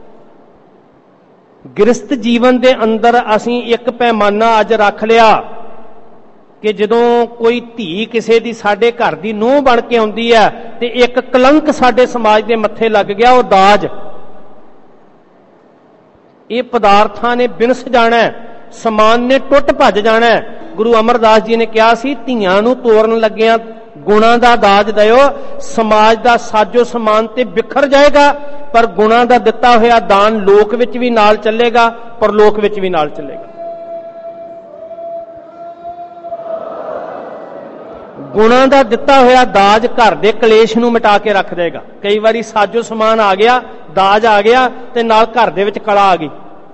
ਗ੍ਰਸਤ ਜੀਵਨ ਦੇ ਅੰਦਰ ਅਸੀਂ ਇੱਕ ਪੈਮਾਨਾ ਅੱਜ ਰੱਖ ਲਿਆ ਕਿ ਜਦੋਂ ਕੋਈ ਧੀ ਕਿਸੇ ਦੀ ਸਾਡੇ ਘਰ ਦੀ ਨੂੰਹ ਬਣ ਕੇ ਆਉਂਦੀ ਹੈ ਤੇ ਇੱਕ ਕਲੰਕ ਸਾਡੇ ਸਮਾਜ ਦੇ ਮੱਥੇ ਲੱਗ ਗਿਆ, ਉਹ ਦਾਜ। ਇਹ ਪਦਾਰਥਾਂ ਨੇ ਬਿਨਸ ਜਾਣਾ, ਸਮਾਨ ਨੇ ਟੁੱਟ ਭੱਜ ਜਾਣਾ। ਗੁਰੂ ਅਮਰਦਾਸ ਜੀ ਨੇ ਕਿਹਾ ਸੀ, ਧੀਆਂ ਨੂੰ ਤੋਰਨ ਲੱਗਿਆਂ ਗੁਣਾਂ ਦਾ ਦਾਜ ਦਿਓ। ਸਮਾਜ ਦਾ ਸਾਜੋ ਸਮਾਨ ਤੇ ਬਿਖਰ ਜਾਏਗਾ, ਪਰ ਗੁਣਾਂ ਦਾ ਦਿੱਤਾ ਹੋਇਆ ਦਾਨ ਲੋਕ ਵਿੱਚ ਵੀ ਨਾਲ ਚੱਲੇਗਾ, ਪਰਲੋਕ ਵਿੱਚ ਵੀ ਨਾਲ ਚੱਲੇਗਾ। ਗੁਣਾਂ ਦਾ ਦਿੱਤਾ ਹੋਇਆ ਦਾਜ ਘਰ ਦੇ ਕਲੇਸ਼ ਨੂੰ ਮਿਟਾ ਕੇ ਰੱਖ ਦੇਗਾ। ਕਈ ਵਾਰੀ ਸਾਜੋ ਸਮਾਨ ਆ ਗਿਆ, ਦਾਜ ਆ ਗਿਆ, ਤੇ ਨਾਲ ਘਰ ਦੇ ਵਿੱਚ ਕਲਾ ਆ ਗਈ।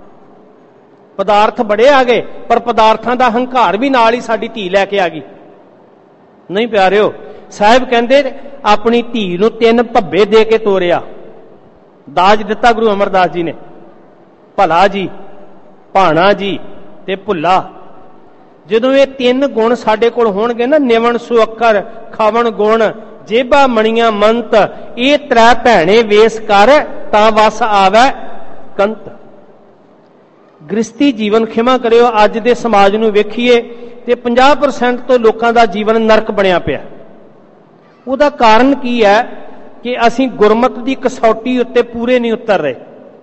ਪਦਾਰਥ ਬੜੇ ਆ ਗਏ, ਪਰ ਪਦਾਰਥਾਂ ਦਾ ਹੰਕਾਰ ਵੀ ਨਾਲ ਹੀ ਸਾਡੀ ਧੀ ਲੈ ਕੇ ਆ ਗਈ। ਨਹੀਂ ਪਿਆਰਿਓ, ਸਾਹਿਬ ਕਹਿੰਦੇ ਆਪਣੀ ਧੀ ਨੂੰ ਤਿੰਨ ਭੱਬੇ ਦੇ ਕੇ ਤੋਰਿਆ। ਦਾਜ ਦਿੱਤਾ ਗੁਰੂ ਅਮਰਦਾਸ ਜੀ ਨੇ, ਭਲਾ ਜੀ, ਭਾਣਾ ਜੀ ਤੇ ਭੁੱਲਾ। ਜਦੋਂ ਇਹ ਤਿੰਨ ਗੁਣ ਸਾਡੇ ਕੋਲ ਹੋਣਗੇ ਨਾ, ਨਿਵਣ ਸੁਅੱਕਰ ਖਾਵਣ ਗੁਣ ਜੇਬਾ ਮਣੀਆਂ ਮੰਤ, ਇਹ ਤ੍ਰੈ ਭੈਣੇ ਵੇਸ ਕਰ ਤਾਂ ਵਸ ਆਵੈ ਕੰਤ। ਗ੍ਰਸਤੀ ਜੀਵਨ, ਖਿਮਾ ਕਰਿਓ, ਅੱਜ ਦੇ ਸਮਾਜ ਨੂੰ ਵੇਖੀਏ ਤੇ ਪੰਜਾਹ ਪਰਸੈਂਟ ਤੋਂ ਲੋਕਾਂ ਦਾ ਜੀਵਨ ਨਰਕ ਬਣਿਆ ਪਿਆ। ਉਹਦਾ ਕਾਰਨ ਕੀ ਹੈ ਕਿ ਅਸੀਂ ਗੁਰਮਤ ਦੀ ਕਸੌਟੀ ਉੱਤੇ ਪੂਰੇ ਨਹੀਂ ਉਤਰ ਰਹੇ।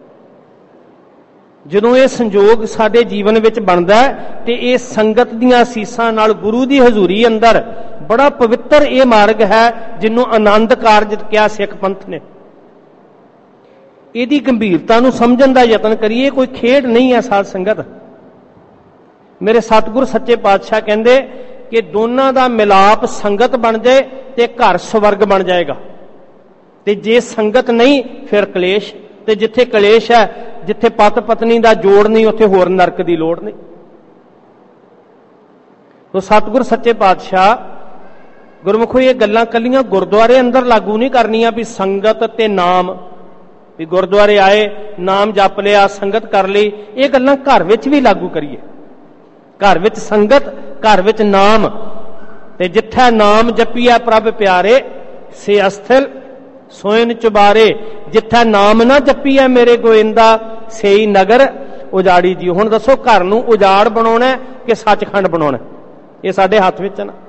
ਜਦੋਂ ਇਹ ਸੰਜੋਗ ਸਾਡੇ ਜੀਵਨ ਵਿੱਚ ਬਣਦਾ ਤੇ ਇਹ ਸੰਗਤ ਦੀਆਂ ਅਸੀਸਾਂ ਨਾਲ, ਗੁਰੂ ਦੀ ਹਜ਼ੂਰੀ ਅੰਦਰ, ਬੜਾ ਪਵਿੱਤਰ ਇਹ ਮਾਰਗ ਹੈ ਜਿਹਨੂੰ ਆਨੰਦ ਕਾਰਜ ਕਿਹਾ ਸਿੱਖ ਪੰਥ ਨੇ। ਇਹਦੀ ਗੰਭੀਰਤਾ ਨੂੰ ਸਮਝਣ ਦਾ ਯਤਨ ਕਰੀਏ। ਕੋਈ ਖੇਡ ਨਹੀਂ ਹੈ ਸਾਧ ਸੰਗਤ। ਮੇਰੇ ਸਤਿਗੁਰ ਸੱਚੇ ਪਾਤਸ਼ਾਹ ਕਹਿੰਦੇ ਕਿ ਦੋਨਾਂ ਦਾ ਮਿਲਾਪ ਸੰਗਤ ਬਣ ਜਾਏ ਤੇ ਘਰ ਸਵਰਗ ਬਣ ਜਾਏਗਾ, ਤੇ ਜੇ ਸੰਗਤ ਨਹੀਂ ਫਿਰ ਕਲੇਸ਼। ਤੇ ਜਿੱਥੇ ਕਲੇਸ਼ ਹੈ, ਜਿੱਥੇ ਪਤ ਪਤਨੀ ਦਾ ਜੋੜ ਨਹੀਂ, ਉੱਥੇ ਹੋਰ ਨਰਕ ਦੀ ਲੋੜ ਨਹੀਂ। ਤੋ ਸਤਿਗੁਰ ਸੱਚੇ ਪਾਤਸ਼ਾਹ ਗੁਰਮੁਖੋ ਇਹ ਗੱਲਾਂ ਕੱਲੀਆਂ ਗੁਰਦੁਆਰੇ ਅੰਦਰ ਲਾਗੂ ਨਹੀਂ ਕਰਨੀਆਂ ਵੀ ਸੰਗਤ ਤੇ ਨਾਮ, ਵੀ ਗੁਰਦੁਆਰੇ ਆਏ, ਨਾਮ ਜਪ ਲਿਆ, ਸੰਗਤ ਕਰ ਲਈ। ਇਹ ਗੱਲਾਂ ਘਰ ਵਿੱਚ ਵੀ ਲਾਗੂ ਕਰੀਏ। ਘਰ ਵਿੱਚ ਸੰਗਤ, ਘਰ ਵਿੱਚ ਨਾਮ। ਤੇ ਜਿੱਥੇ ਨਾਮ ਜਪੀਆ ਪ੍ਰਭ ਪਿਆਰੇ, ਸੇ ਅਸਥਲ ਸੋਇਨ ਚੁਬਾਰੇ। ਜਿੱਥੇ ਨਾਮ ਨਾ ਜਪੀਆ ਮੇਰੇ ਗੋਇੰਦਾ, ਸੇਈ ਨਗਰ ਉਜਾੜੀ ਜੀ। ਹੁਣ ਦੱਸੋ, ਘਰ ਨੂੰ ਉਜਾੜ ਬਣਾਉਣਾ ਕਿ ਸੱਚਖੰਡ ਬਣਾਉਣਾ? ਇਹ ਸਾਡੇ ਹੱਥ ਵਿੱਚ ਹੈ ਨਾ।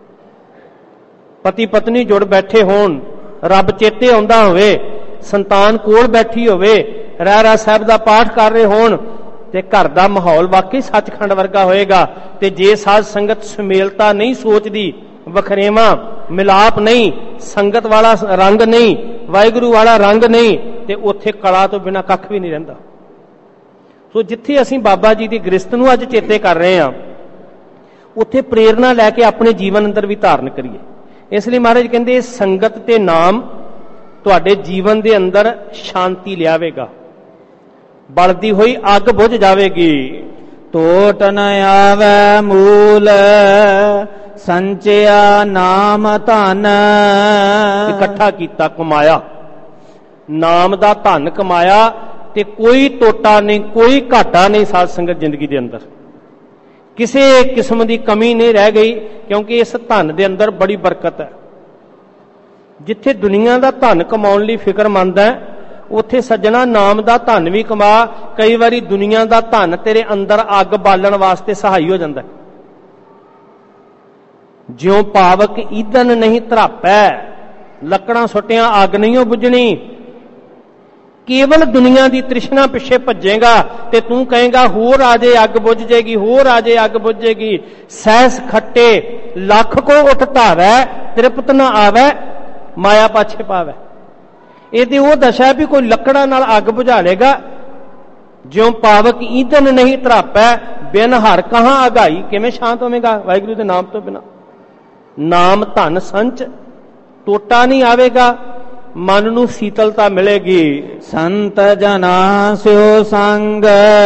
ਪਤੀ ਪਤਨੀ ਜੁੜ ਬੈਠੇ ਹੋਣ, ਰੱਬ ਚੇਤੇ ਆਉਂਦਾ ਹੋਵੇ, ਸੰਤਾਨ ਕੋਲ ਬੈਠੀ ਹੋਵੇ, ਰਹਿਰਾ ਸਾਹਿਬ ਦਾ ਪਾਠ ਕਰ ਰਹੇ ਹੋਣ, ਤੇ ਘਰ ਦਾ ਮਾਹੌਲ ਵਾਕਈ ਸੱਚਖੰਡ ਵਰਗਾ ਹੋਏਗਾ। ਤੇ ਜੇ ਸਾਧ ਸੰਗਤ ਸੁਮੇਲਤਾ ਨਹੀਂ ਸੋਚਦੀ, ਵਖਰੇਵਾਂ ਮਿਲਾਪ ਨਹੀਂ, ਸੰਗਤ ਵਾਲਾ ਰੰਗ ਨਹੀਂ, ਵਾਹਿਗੁਰੂ ਵਾਲਾ ਰੰਗ ਨਹੀਂ, ਤੇ ਉੱਥੇ ਕਲਾ ਤੋਂ ਬਿਨਾਂ ਕੱਖ ਵੀ ਨਹੀਂ ਰਹਿੰਦਾ। ਸੋ ਜਿੱਥੇ ਅਸੀਂ ਬਾਬਾ ਜੀ ਦੀ ਗ੍ਰਸਤ ਨੂੰ ਅੱਜ ਚੇਤੇ ਕਰ ਰਹੇ ਹਾਂ, ਉੱਥੇ ਪ੍ਰੇਰਨਾ ਲੈ ਕੇ ਆਪਣੇ ਜੀਵਨ ਅੰਦਰ ਵੀ ਧਾਰਨ ਕਰੀਏ। ਇਸ ਲਈ ਮਹਾਰਾਜ ਕਹਿੰਦੇ ਸੰਗਤ ਤੇ ਨਾਮ ਤੁਹਾਡੇ ਜੀਵਨ ਦੇ ਅੰਦਰ ਸ਼ਾਂਤੀ ਲਿਆਵੇਗਾ। ਬਲਦੀ ਹੋਈ ਅੱਗ ਬੁਝ ਜਾਵੇਗੀ। ਟੋਟ ਨ ਆਵੈ ਮੂਲ ਸੰਚਿਆ ਨਾਮ ਧਨ। ਇਕੱਠਾ ਕੀਤਾ, ਕਮਾਇਆ, ਨਾਮ ਦਾ ਧਨ ਕਮਾਇਆ ਤੇ ਕੋਈ ਟੋਟਾ ਨਹੀਂ, ਕੋਈ ਘਾਟਾ ਨਹੀਂ ਸਾਧ ਸੰਗਤ ਜ਼ਿੰਦਗੀ ਦੇ ਅੰਦਰ, ਕਿਸੇ ਕਿਸਮ ਦੀ ਕਮੀ ਨਹੀਂ ਰਹਿ ਗਈ, ਕਿਉਂਕਿ ਇਸ ਧਨ ਦੇ ਅੰਦਰ ਬੜੀ ਬਰਕਤ ਹੈ। ਜਿੱਥੇ ਦੁਨੀਆ ਦਾ ਧਨ ਕਮਾਉਣ ਲਈ ਫਿਕਰਮੰਦ ਹੈ, ਉੱਥੇ ਸੱਜਣਾ ਨਾਮ ਦਾ ਧਨ ਵੀ ਕਮਾ। ਕਈ ਵਾਰੀ ਦੁਨੀਆ ਦਾ ਧਨ ਤੇਰੇ ਅੰਦਰ ਅੱਗ ਬਾਲਣ ਵਾਸਤੇ ਸਹਾਈ ਹੋ ਜਾਂਦਾ। ਜਿਉਂ ਪਾਵਕ ਈਂਧਨ ਨਹੀਂ ਧਰਾਪੈ, ਲੱਕੜਾਂ ਸੁੱਟਿਆਂ ਅੱਗ ਨਹੀਂ ਉਹ ਬੁਝਣੀ। ਕੇਵਲ ਦੁਨੀਆ ਦੀ ਤ੍ਰਿਸ਼ਨਾ ਪਿੱਛੇ ਭੱਜੇਗਾ ਤੇ ਤੂੰ ਕਹੇਗਾ ਹੋਰ ਆ ਜੇ ਅੱਗ ਬੁਝ ਜਾਏਗੀ, ਹੋਰ ਆ ਜੇ ਅੱਗ ਬੁਝ ਜਾਏਗੀ। ਸਹਿਸ ਖੱਟੇ ਲੱਖ ਕੋ ਉਠ ਧਾਵੈ, ਤ੍ਰਿਪਤ ਨ ਆਵੈ ਮਾਇਆ ਪਾਛੇ ਪਾਵੈ। ਇਹ ਤੇ ਉਹ ਦਸ਼ਾ ਵੀ ਕੋਈ ਲੱਕੜਾਂ ਨਾਲ ਅੱਗ ਬੁਝਾ ਲੇਗਾ। ਜਿਉਂ ਪਾਵਕ ਈਂਧਨ ਨਹੀਂ ਧਰਾਪੈ, ਬਿਨ ਹਰ ਕਹਾਂ ਅਗਾਈ। ਕਿਵੇਂ ਸ਼ਾਂਤ ਹੋਵੇਗਾ ਵਾਹਿਗੁਰੂ ਦੇ ਨਾਮ ਤੋਂ ਬਿਨਾਂ? ਨਾਮ ਧਨ ਸੰਚ, ਟੋਟਾ ਨਹੀਂ ਆਵੇਗਾ, ਮਨ ਨੂੰ ਸੀਤਲਤਾ ਮਿਲੇਗੀ। ਸੰਤ ਜਨਾ ਸਿਓ ਸੰਗ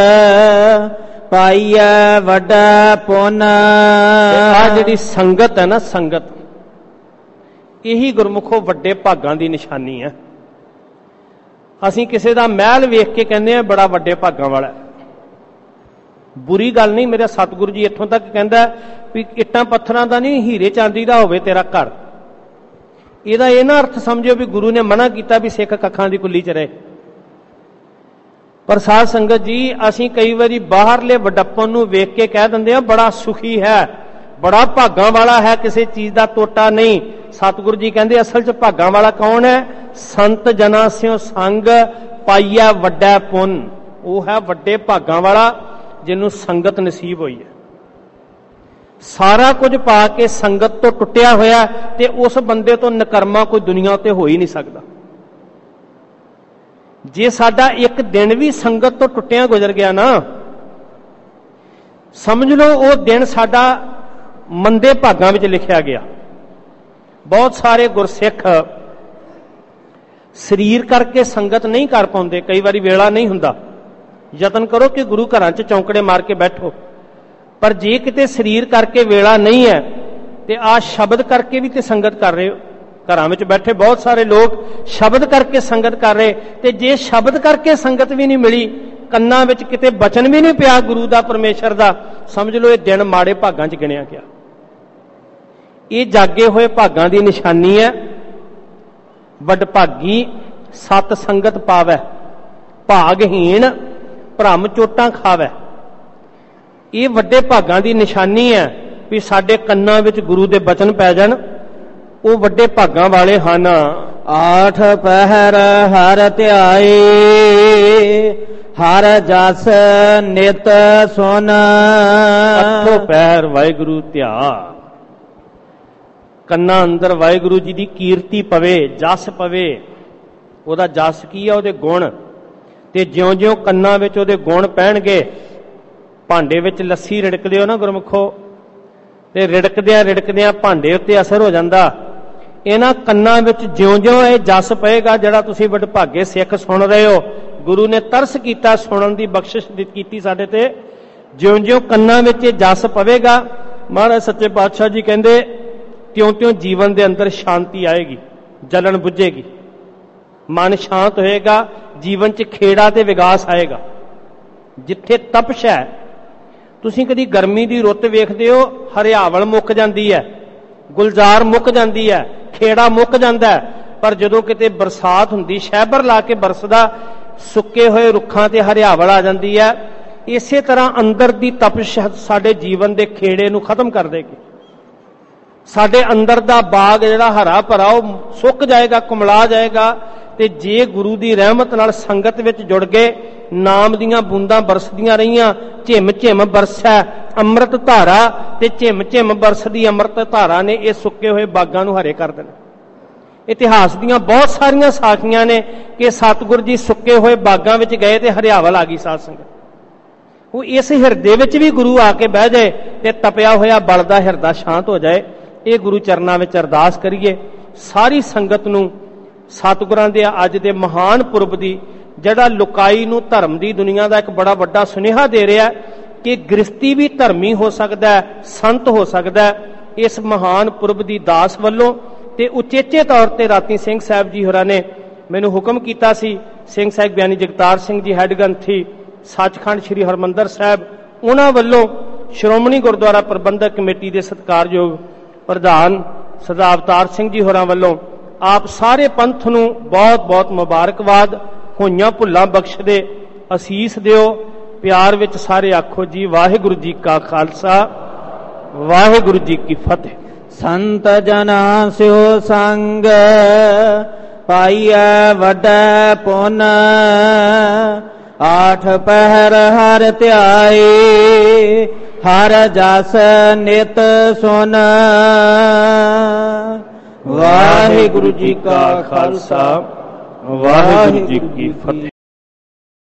ਪਾਈਐ ਵੱਡਾ ਪੁੰਨ। ਆ ਜਿਹੜੀ ਸੰਗਤ ਹੈ ਨਾ, ਸੰਗਤ, ਇਹੀ ਗੁਰਮੁਖੋ ਵੱਡੇ ਭਾਗਾਂ ਦੀ ਨਿਸ਼ਾਨੀ ਹੈ। ਅਸੀਂ ਕਿਸੇ ਦਾ ਮਹਿਲ ਵੇਖ ਕੇ ਕਹਿੰਦੇ ਆ ਬੜਾ ਵੱਡੇ ਭਾਗਾਂ ਵਾਲਾ। ਬੁਰੀ ਗੱਲ ਨਹੀਂ, ਮੇਰਾ ਸਤਿਗੁਰੂ ਜੀ ਇੱਥੋਂ ਤੱਕ ਕਹਿੰਦਾ ਵੀ ਇੱਟਾਂ ਪੱਥਰਾਂ ਦਾ ਨਹੀਂ, ਹੀਰੇ ਚਾਂਦੀ ਦਾ ਹੋਵੇ ਤੇਰਾ ਘਰ। ਇਹਦਾ ਇਹ ਨਾ ਅਰਥ ਸਮਝਿਓ ਵੀ ਗੁਰੂ ਨੇ ਮਨਾ ਕੀਤਾ ਵੀ ਸਿੱਖ ਕੱਖਾਂ ਦੀ ਕੁੱਲੀ ਚ ਰਹੇ। ਪਰ ਸਾਧ ਸੰਗਤ ਜੀ, ਅਸੀਂ ਕਈ ਵਾਰੀ ਬਾਹਰਲੇ ਵਡੱਪਨ ਨੂੰ ਵੇਖ ਕੇ ਕਹਿ ਦਿੰਦੇ ਆ ਬੜਾ ਸੁਖੀ ਹੈ, ਬੜਾ ਭਾਗਾਂ ਵਾਲਾ ਹੈ, ਕਿਸੇ ਚੀਜ਼ ਦਾ ਟੋਟਾ ਨਹੀਂ। ਸਤਿਗੁਰੂ ਜੀ ਕਹਿੰਦੇ ਅਸਲ ਚ ਭਾਗਾਂ ਵਾਲਾ ਕੌਣ ਹੈ? ਸੰਤ ਜਨਾਂ ਸਿਓ ਸੰਗ ਪਾਈਆ ਵੱਡਾ ਪੁੰਨ। ਉਹ ਹੈ ਵੱਡੇ ਭਾਗਾਂ ਵਾਲਾ ਜਿਹਨੂੰ ਸੰਗਤ ਨਸੀਬ ਹੋਈ ਹੈ। ਸਾਰਾ ਕੁਝ ਪਾ ਕੇ ਸੰਗਤ ਤੋਂ ਟੁੱਟਿਆ ਹੋਇਆ ਤੇ ਉਸ ਬੰਦੇ ਤੋਂ ਨਕਰਮਾ ਕੋਈ ਦੁਨੀਆ ਉੱਤੇ ਹੋ ਹੀ ਨਹੀਂ ਸਕਦਾ। ਜੇ ਸਾਡਾ ਇੱਕ ਦਿਨ ਵੀ ਸੰਗਤ ਤੋਂ ਟੁੱਟਿਆ ਗੁਜ਼ਰ ਗਿਆ ਨਾ, ਸਮਝ ਲਓ ਉਹ ਦਿਨ ਸਾਡਾ ਮੰਦੇ ਭਾਗਾਂ ਵਿੱਚ ਲਿਖਿਆ ਗਿਆ। ਬਹੁਤ ਸਾਰੇ ਗੁਰਸਿੱਖ ਸਰੀਰ ਕਰਕੇ ਸੰਗਤ ਨਹੀਂ ਕਰ ਪਾਉਂਦੇ, ਕਈ ਵਾਰੀ ਵੇਲਾ ਨਹੀਂ ਹੁੰਦਾ। ਯਤਨ ਕਰੋ ਕਿ ਗੁਰੂ ਘਰਾਂ 'ਚ ਚੌਂਕੜੇ ਮਾਰ ਕੇ ਬੈਠੋ, ਪਰ ਜੇ ਕਿਤੇ ਸਰੀਰ ਕਰਕੇ ਵੇਲਾ ਨਹੀਂ ਹੈ ਤੇ ਆ ਸ਼ਬਦ ਕਰਕੇ ਵੀ ਤੇ ਸੰਗਤ ਕਰ ਰਹੇ ਹੋ। ਘਰਾਂ ਵਿੱਚ ਬੈਠੇ ਬਹੁਤ ਸਾਰੇ ਲੋਕ ਸ਼ਬਦ ਕਰਕੇ ਸੰਗਤ ਕਰ ਰਹੇ, ਤੇ ਜੇ ਸ਼ਬਦ ਕਰਕੇ ਸੰਗਤ ਵੀ ਨਹੀਂ ਮਿਲੀ, ਕੰਨਾਂ ਵਿੱਚ ਕਿਤੇ ਬਚਨ ਵੀ ਨਹੀਂ ਪਿਆ ਗੁਰੂ ਦਾ, ਪਰਮੇਸ਼ਰ ਦਾ, ਸਮਝ ਲਓ ਇਹ ਦਿਨ ਮਾੜੇ ਭਾਗਾਂ 'ਚ ਗਿਣਿਆ ਗਿਆ। ਇਹ ਜਾਗੇ ਹੋਏ ਭਾਗਾਂ ਦੀ ਨਿਸ਼ਾਨੀ ਹੈ। ਵਡਭਾਗੀ ਸਤ ਸੰਗਤ ਪਾਵੈ, ਭਾਗਹੀਣ ਭ੍ਰਮ ਚੋਟਾਂ ਖਾਵੈ। ਇਹ ਵੱਡੇ ਭਾਗਾਂ ਦੀ ਨਿਸ਼ਾਨੀ ਹੈ ਵੀ ਸਾਡੇ ਕੰਨਾਂ ਵਿੱਚ ਗੁਰੂ ਦੇ ਬਚਨ ਪੈ ਜਾਣ। ਉਹ ਵੱਡੇ ਭਾਗਾਂ ਵਾਲੇ ਹਨ। ਆਠ ਪਹਿਰ ਹਰ ਧਿਆਏ, ਹਰ ਜਸ ਨਿਤ ਸੁਨ। ਅੱਠੋ ਪਹਿਰ ਵਾਹਿਗੁਰੂ ਧਿਆ, ਕੰਨਾਂ ਅੰਦਰ ਵਾਹਿਗੁਰੂ ਜੀ ਦੀ ਕੀਰਤੀ ਪਵੇ, ਜਸ ਪਵੇ। ਉਹਦਾ ਜਸ ਕੀ ਆ? ਉਹਦੇ ਗੁਣ। ਤੇ ਜਿਉਂ-ਜਿਉਂ ਕੰਨਾਂ ਵਿੱਚ ਉਹਦੇ ਗੁਣ ਪੈਣਗੇ, ਭਾਂਡੇ ਵਿੱਚ ਲੱਸੀ ਰਿੜਕਦੇ ਹੋ ਨਾ ਗੁਰਮੁਖੋ, ਤੇ ਰਿੜਕਦਿਆਂ ਰਿੜਕਦਿਆਂ ਭਾਂਡੇ ਉੱਤੇ ਅਸਰ ਹੋ ਜਾਂਦਾ। ਇਹਨਾਂ ਕੰਨਾਂ ਵਿੱਚ ਜਿਉਂ-ਜਿਉਂ ਇਹ ਜਸ ਪਏਗਾ, ਜਿਹੜਾ ਤੁਸੀਂ ਵਡਭਾਗੇ ਸਿੱਖ ਸੁਣ ਰਹੇ ਹੋ, ਗੁਰੂ ਨੇ ਤਰਸ ਕੀਤਾ, ਸੁਣਨ ਦੀ ਬਖਸ਼ਿਸ਼ ਕੀਤੀ ਸਾਡੇ ਤੇ। ਜਿਉਂ-ਜਿਉਂ ਕੰਨਾਂ ਵਿੱਚ ਇਹ ਜਸ ਪਵੇਗਾ, ਮਹਾਰਾਜ ਸੱਚੇ ਪਾਤਸ਼ਾਹ ਜੀ ਕਹਿੰਦੇ ਤਿਉਂ-ਤਿਉਂ ਜੀਵਨ ਦੇ ਅੰਦਰ ਸ਼ਾਂਤੀ ਆਏਗੀ, ਜਲਨ ਬੁਝੇਗੀ, ਮਨ ਸ਼ਾਂਤ ਹੋਏਗਾ, ਜੀਵਨ 'ਚ ਖੇੜਾ ਤੇ ਵਿਗਾਸ ਆਏਗਾ। ਜਿੱਥੇ ਤਪਸ਼ ਹੈ, ਤੁਸੀਂ ਕਦੀ ਗਰਮੀ ਦੀ ਰੁੱਤ ਵੇਖਦੇ ਹੋ, ਹਰਿਆਵਲ ਮੁੱਕ ਜਾਂਦੀ ਹੈ, ਗੁਲਜ਼ਾਰ ਮੁੱਕ ਜਾਂਦੀ ਹੈ, ਖੇੜਾ ਮੁੱਕ ਜਾਂਦਾ ਹੈ। ਪਰ ਜਦੋਂ ਕਿਤੇ ਬਰਸਾਤ ਹੁੰਦੀ, ਸ਼ਹਿਬਰ ਲਾ ਕੇ ਬਰਸਦਾ, ਸੁੱਕੇ ਹੋਏ ਰੁੱਖਾਂ ਤੇ ਹਰਿਆਵਲ ਆ ਜਾਂਦੀ ਹੈ। ਇਸੇ ਤਰ੍ਹਾਂ ਅੰਦਰ ਦੀ ਤਪਸ਼ ਸਾਡੇ ਜੀਵਨ ਦੇ ਖੇੜੇ ਨੂੰ ਖਤਮ ਕਰ ਦੇਗੀ। ਸਾਡੇ ਅੰਦਰ ਦਾ ਬਾਗ ਜਿਹੜਾ ਹਰਾ ਭਰਾ ਉਹ ਸੁੱਕ ਜਾਏਗਾ, ਕੁਮਲਾ ਜਾਏਗਾ। ਤੇ ਜੇ ਗੁਰੂ ਦੀ ਰਹਿਮਤ ਨਾਲ ਸੰਗਤ ਵਿੱਚ ਜੁੜ ਗਏ, ਨਾਮ ਦੀਆਂ ਬੂੰਦਾਂ ਬਰਸਦੀਆਂ ਰਹੀਆਂ, ਝਿਮ ਝਿਮ ਬਰਸੈ ਅੰਮ੍ਰਿਤ ਧਾਰਾ, ਤੇ ਝਿਮ ਝਿਮ ਬਰਸਦੀ ਅੰਮ੍ਰਿਤ ਧਾਰਾ ਨੇ ਇਹ ਸੁੱਕੇ ਹੋਏ ਬਾਗਾਂ ਨੂੰ ਹਰੇ ਕਰ ਦੇਣਾ। ਇਤਿਹਾਸ ਦੀਆਂ ਬਹੁਤ ਸਾਰੀਆਂ ਸਾਖੀਆਂ ਨੇ ਕਿ ਸਤਿਗੁਰੂ ਜੀ ਸੁੱਕੇ ਹੋਏ ਬਾਗਾਂ ਵਿੱਚ ਗਏ ਤੇ ਹਰਿਆਵਲ ਆ ਗਈ ਸਾਧ ਸੰਗਤ। ਉਹ ਇਸ ਹਿਰਦੇ ਵਿੱਚ ਵੀ ਗੁਰੂ ਆ ਕੇ ਬਹਿ ਜਾਏ ਤੇ ਤਪਿਆ ਹੋਇਆ ਬਲਦਾ ਹਿਰਦਾ ਸ਼ਾਂਤ ਹੋ ਜਾਏ। ਇਹ ਗੁਰੂ ਚਰਨਾਂ ਵਿੱਚ ਅਰਦਾਸ ਕਰੀਏ। ਸਾਰੀ ਸੰਗਤ ਨੂੰ ਸਤਿਗੁਰਾਂ ਦੇ ਅੱਜ ਦੇ ਮਹਾਨ ਪੁਰਬ ਦੀ ਜਿਹੜਾ ਲੁਕਾਈ ਨੂੰ ਧਰਮ ਦੀ ਦੁਨੀਆ ਦਾ ਇੱਕ ਬੜਾ ਵੱਡਾ ਸੁਨੇਹਾ ਦੇ ਰਿਹਾ ਕਿ ਗ੍ਰਸਤੀ ਵੀ ਧਰਮੀ ਹੋ ਸਕਦਾ ਹੈ, ਸੰਤ ਹੋ ਸਕਦਾ ਹੈ। ਇਸ ਮਹਾਨ ਪੁਰਬ ਦੀ ਦਾਸ ਵੱਲੋਂ ਤੇ ਉਚੇਚੇ ਤੌਰ ਤੇ ਰਾਤੀ ਸਿੰਘ ਸਾਹਿਬ ਜੀ ਹੋਰਾਂ ਨੇ ਮੈਨੂੰ ਹੁਕਮ ਕੀਤਾ ਸੀ, ਸਿੰਘ ਸਾਹਿਬ ਗਿਆਨੀ ਜਗਤਾਰ ਸਿੰਘ ਜੀ ਹੈੱਡ ਗ੍ਰੰਥੀ ਸੱਚਖੰਡ ਸ੍ਰੀ ਹਰਿਮੰਦਰ ਸਾਹਿਬ, ਉਹਨਾਂ ਵੱਲੋਂ ਸ਼੍ਰੋਮਣੀ ਗੁਰਦੁਆਰਾ ਪ੍ਰਬੰਧਕ ਕਮੇਟੀ ਦੇ ਸਤਿਕਾਰਯੋਗ ਪ੍ਰਧਾਨ ਸਰਦਾਰ ਅਵਤਾਰ ਸਿੰਘ ਜੀ ਹੋਰਾਂ ਵੱਲੋਂ ਆਪ ਸਾਰੇ ਪੰਥ ਨੂੰ ਬਹੁਤ ਬਹੁਤ ਮੁਬਾਰਕਬਾਦ। ਹੋਈਆਂ ਭੁੱਲਾਂ ਬਖਸ਼ ਦੇ, ਅਸੀਸ ਦਿਓ, ਪਿਆਰ ਵਿੱਚ ਸਾਰੇ ਆਖੋ ਜੀ ਵਾਹਿਗੁਰੂ ਜੀ ਕਾ ਖਾਲਸਾ ਵਾਹਿਗੁਰੂ ਜੀ ਕੀ ਫਤਿਹ। ਸੰਤ ਜਨਾਂ ਸਿਓ ਸੰਗ ਪਾਈਐ ਵੱਡਾ ਪੁੰਨ ਆਠ ਪਹਿਰ ਹਰ ਧਿਆਏ ਹਰ ਜਸ ਨਿਤ ਸੁਨ। ਵਾਹਿਗੁਰੂ ਜੀ ਕਾ ਖਾਲਸਾ ਵਾਹਿਗੁਰੂ ਜੀ ਕੀ ਫਤਿਹ।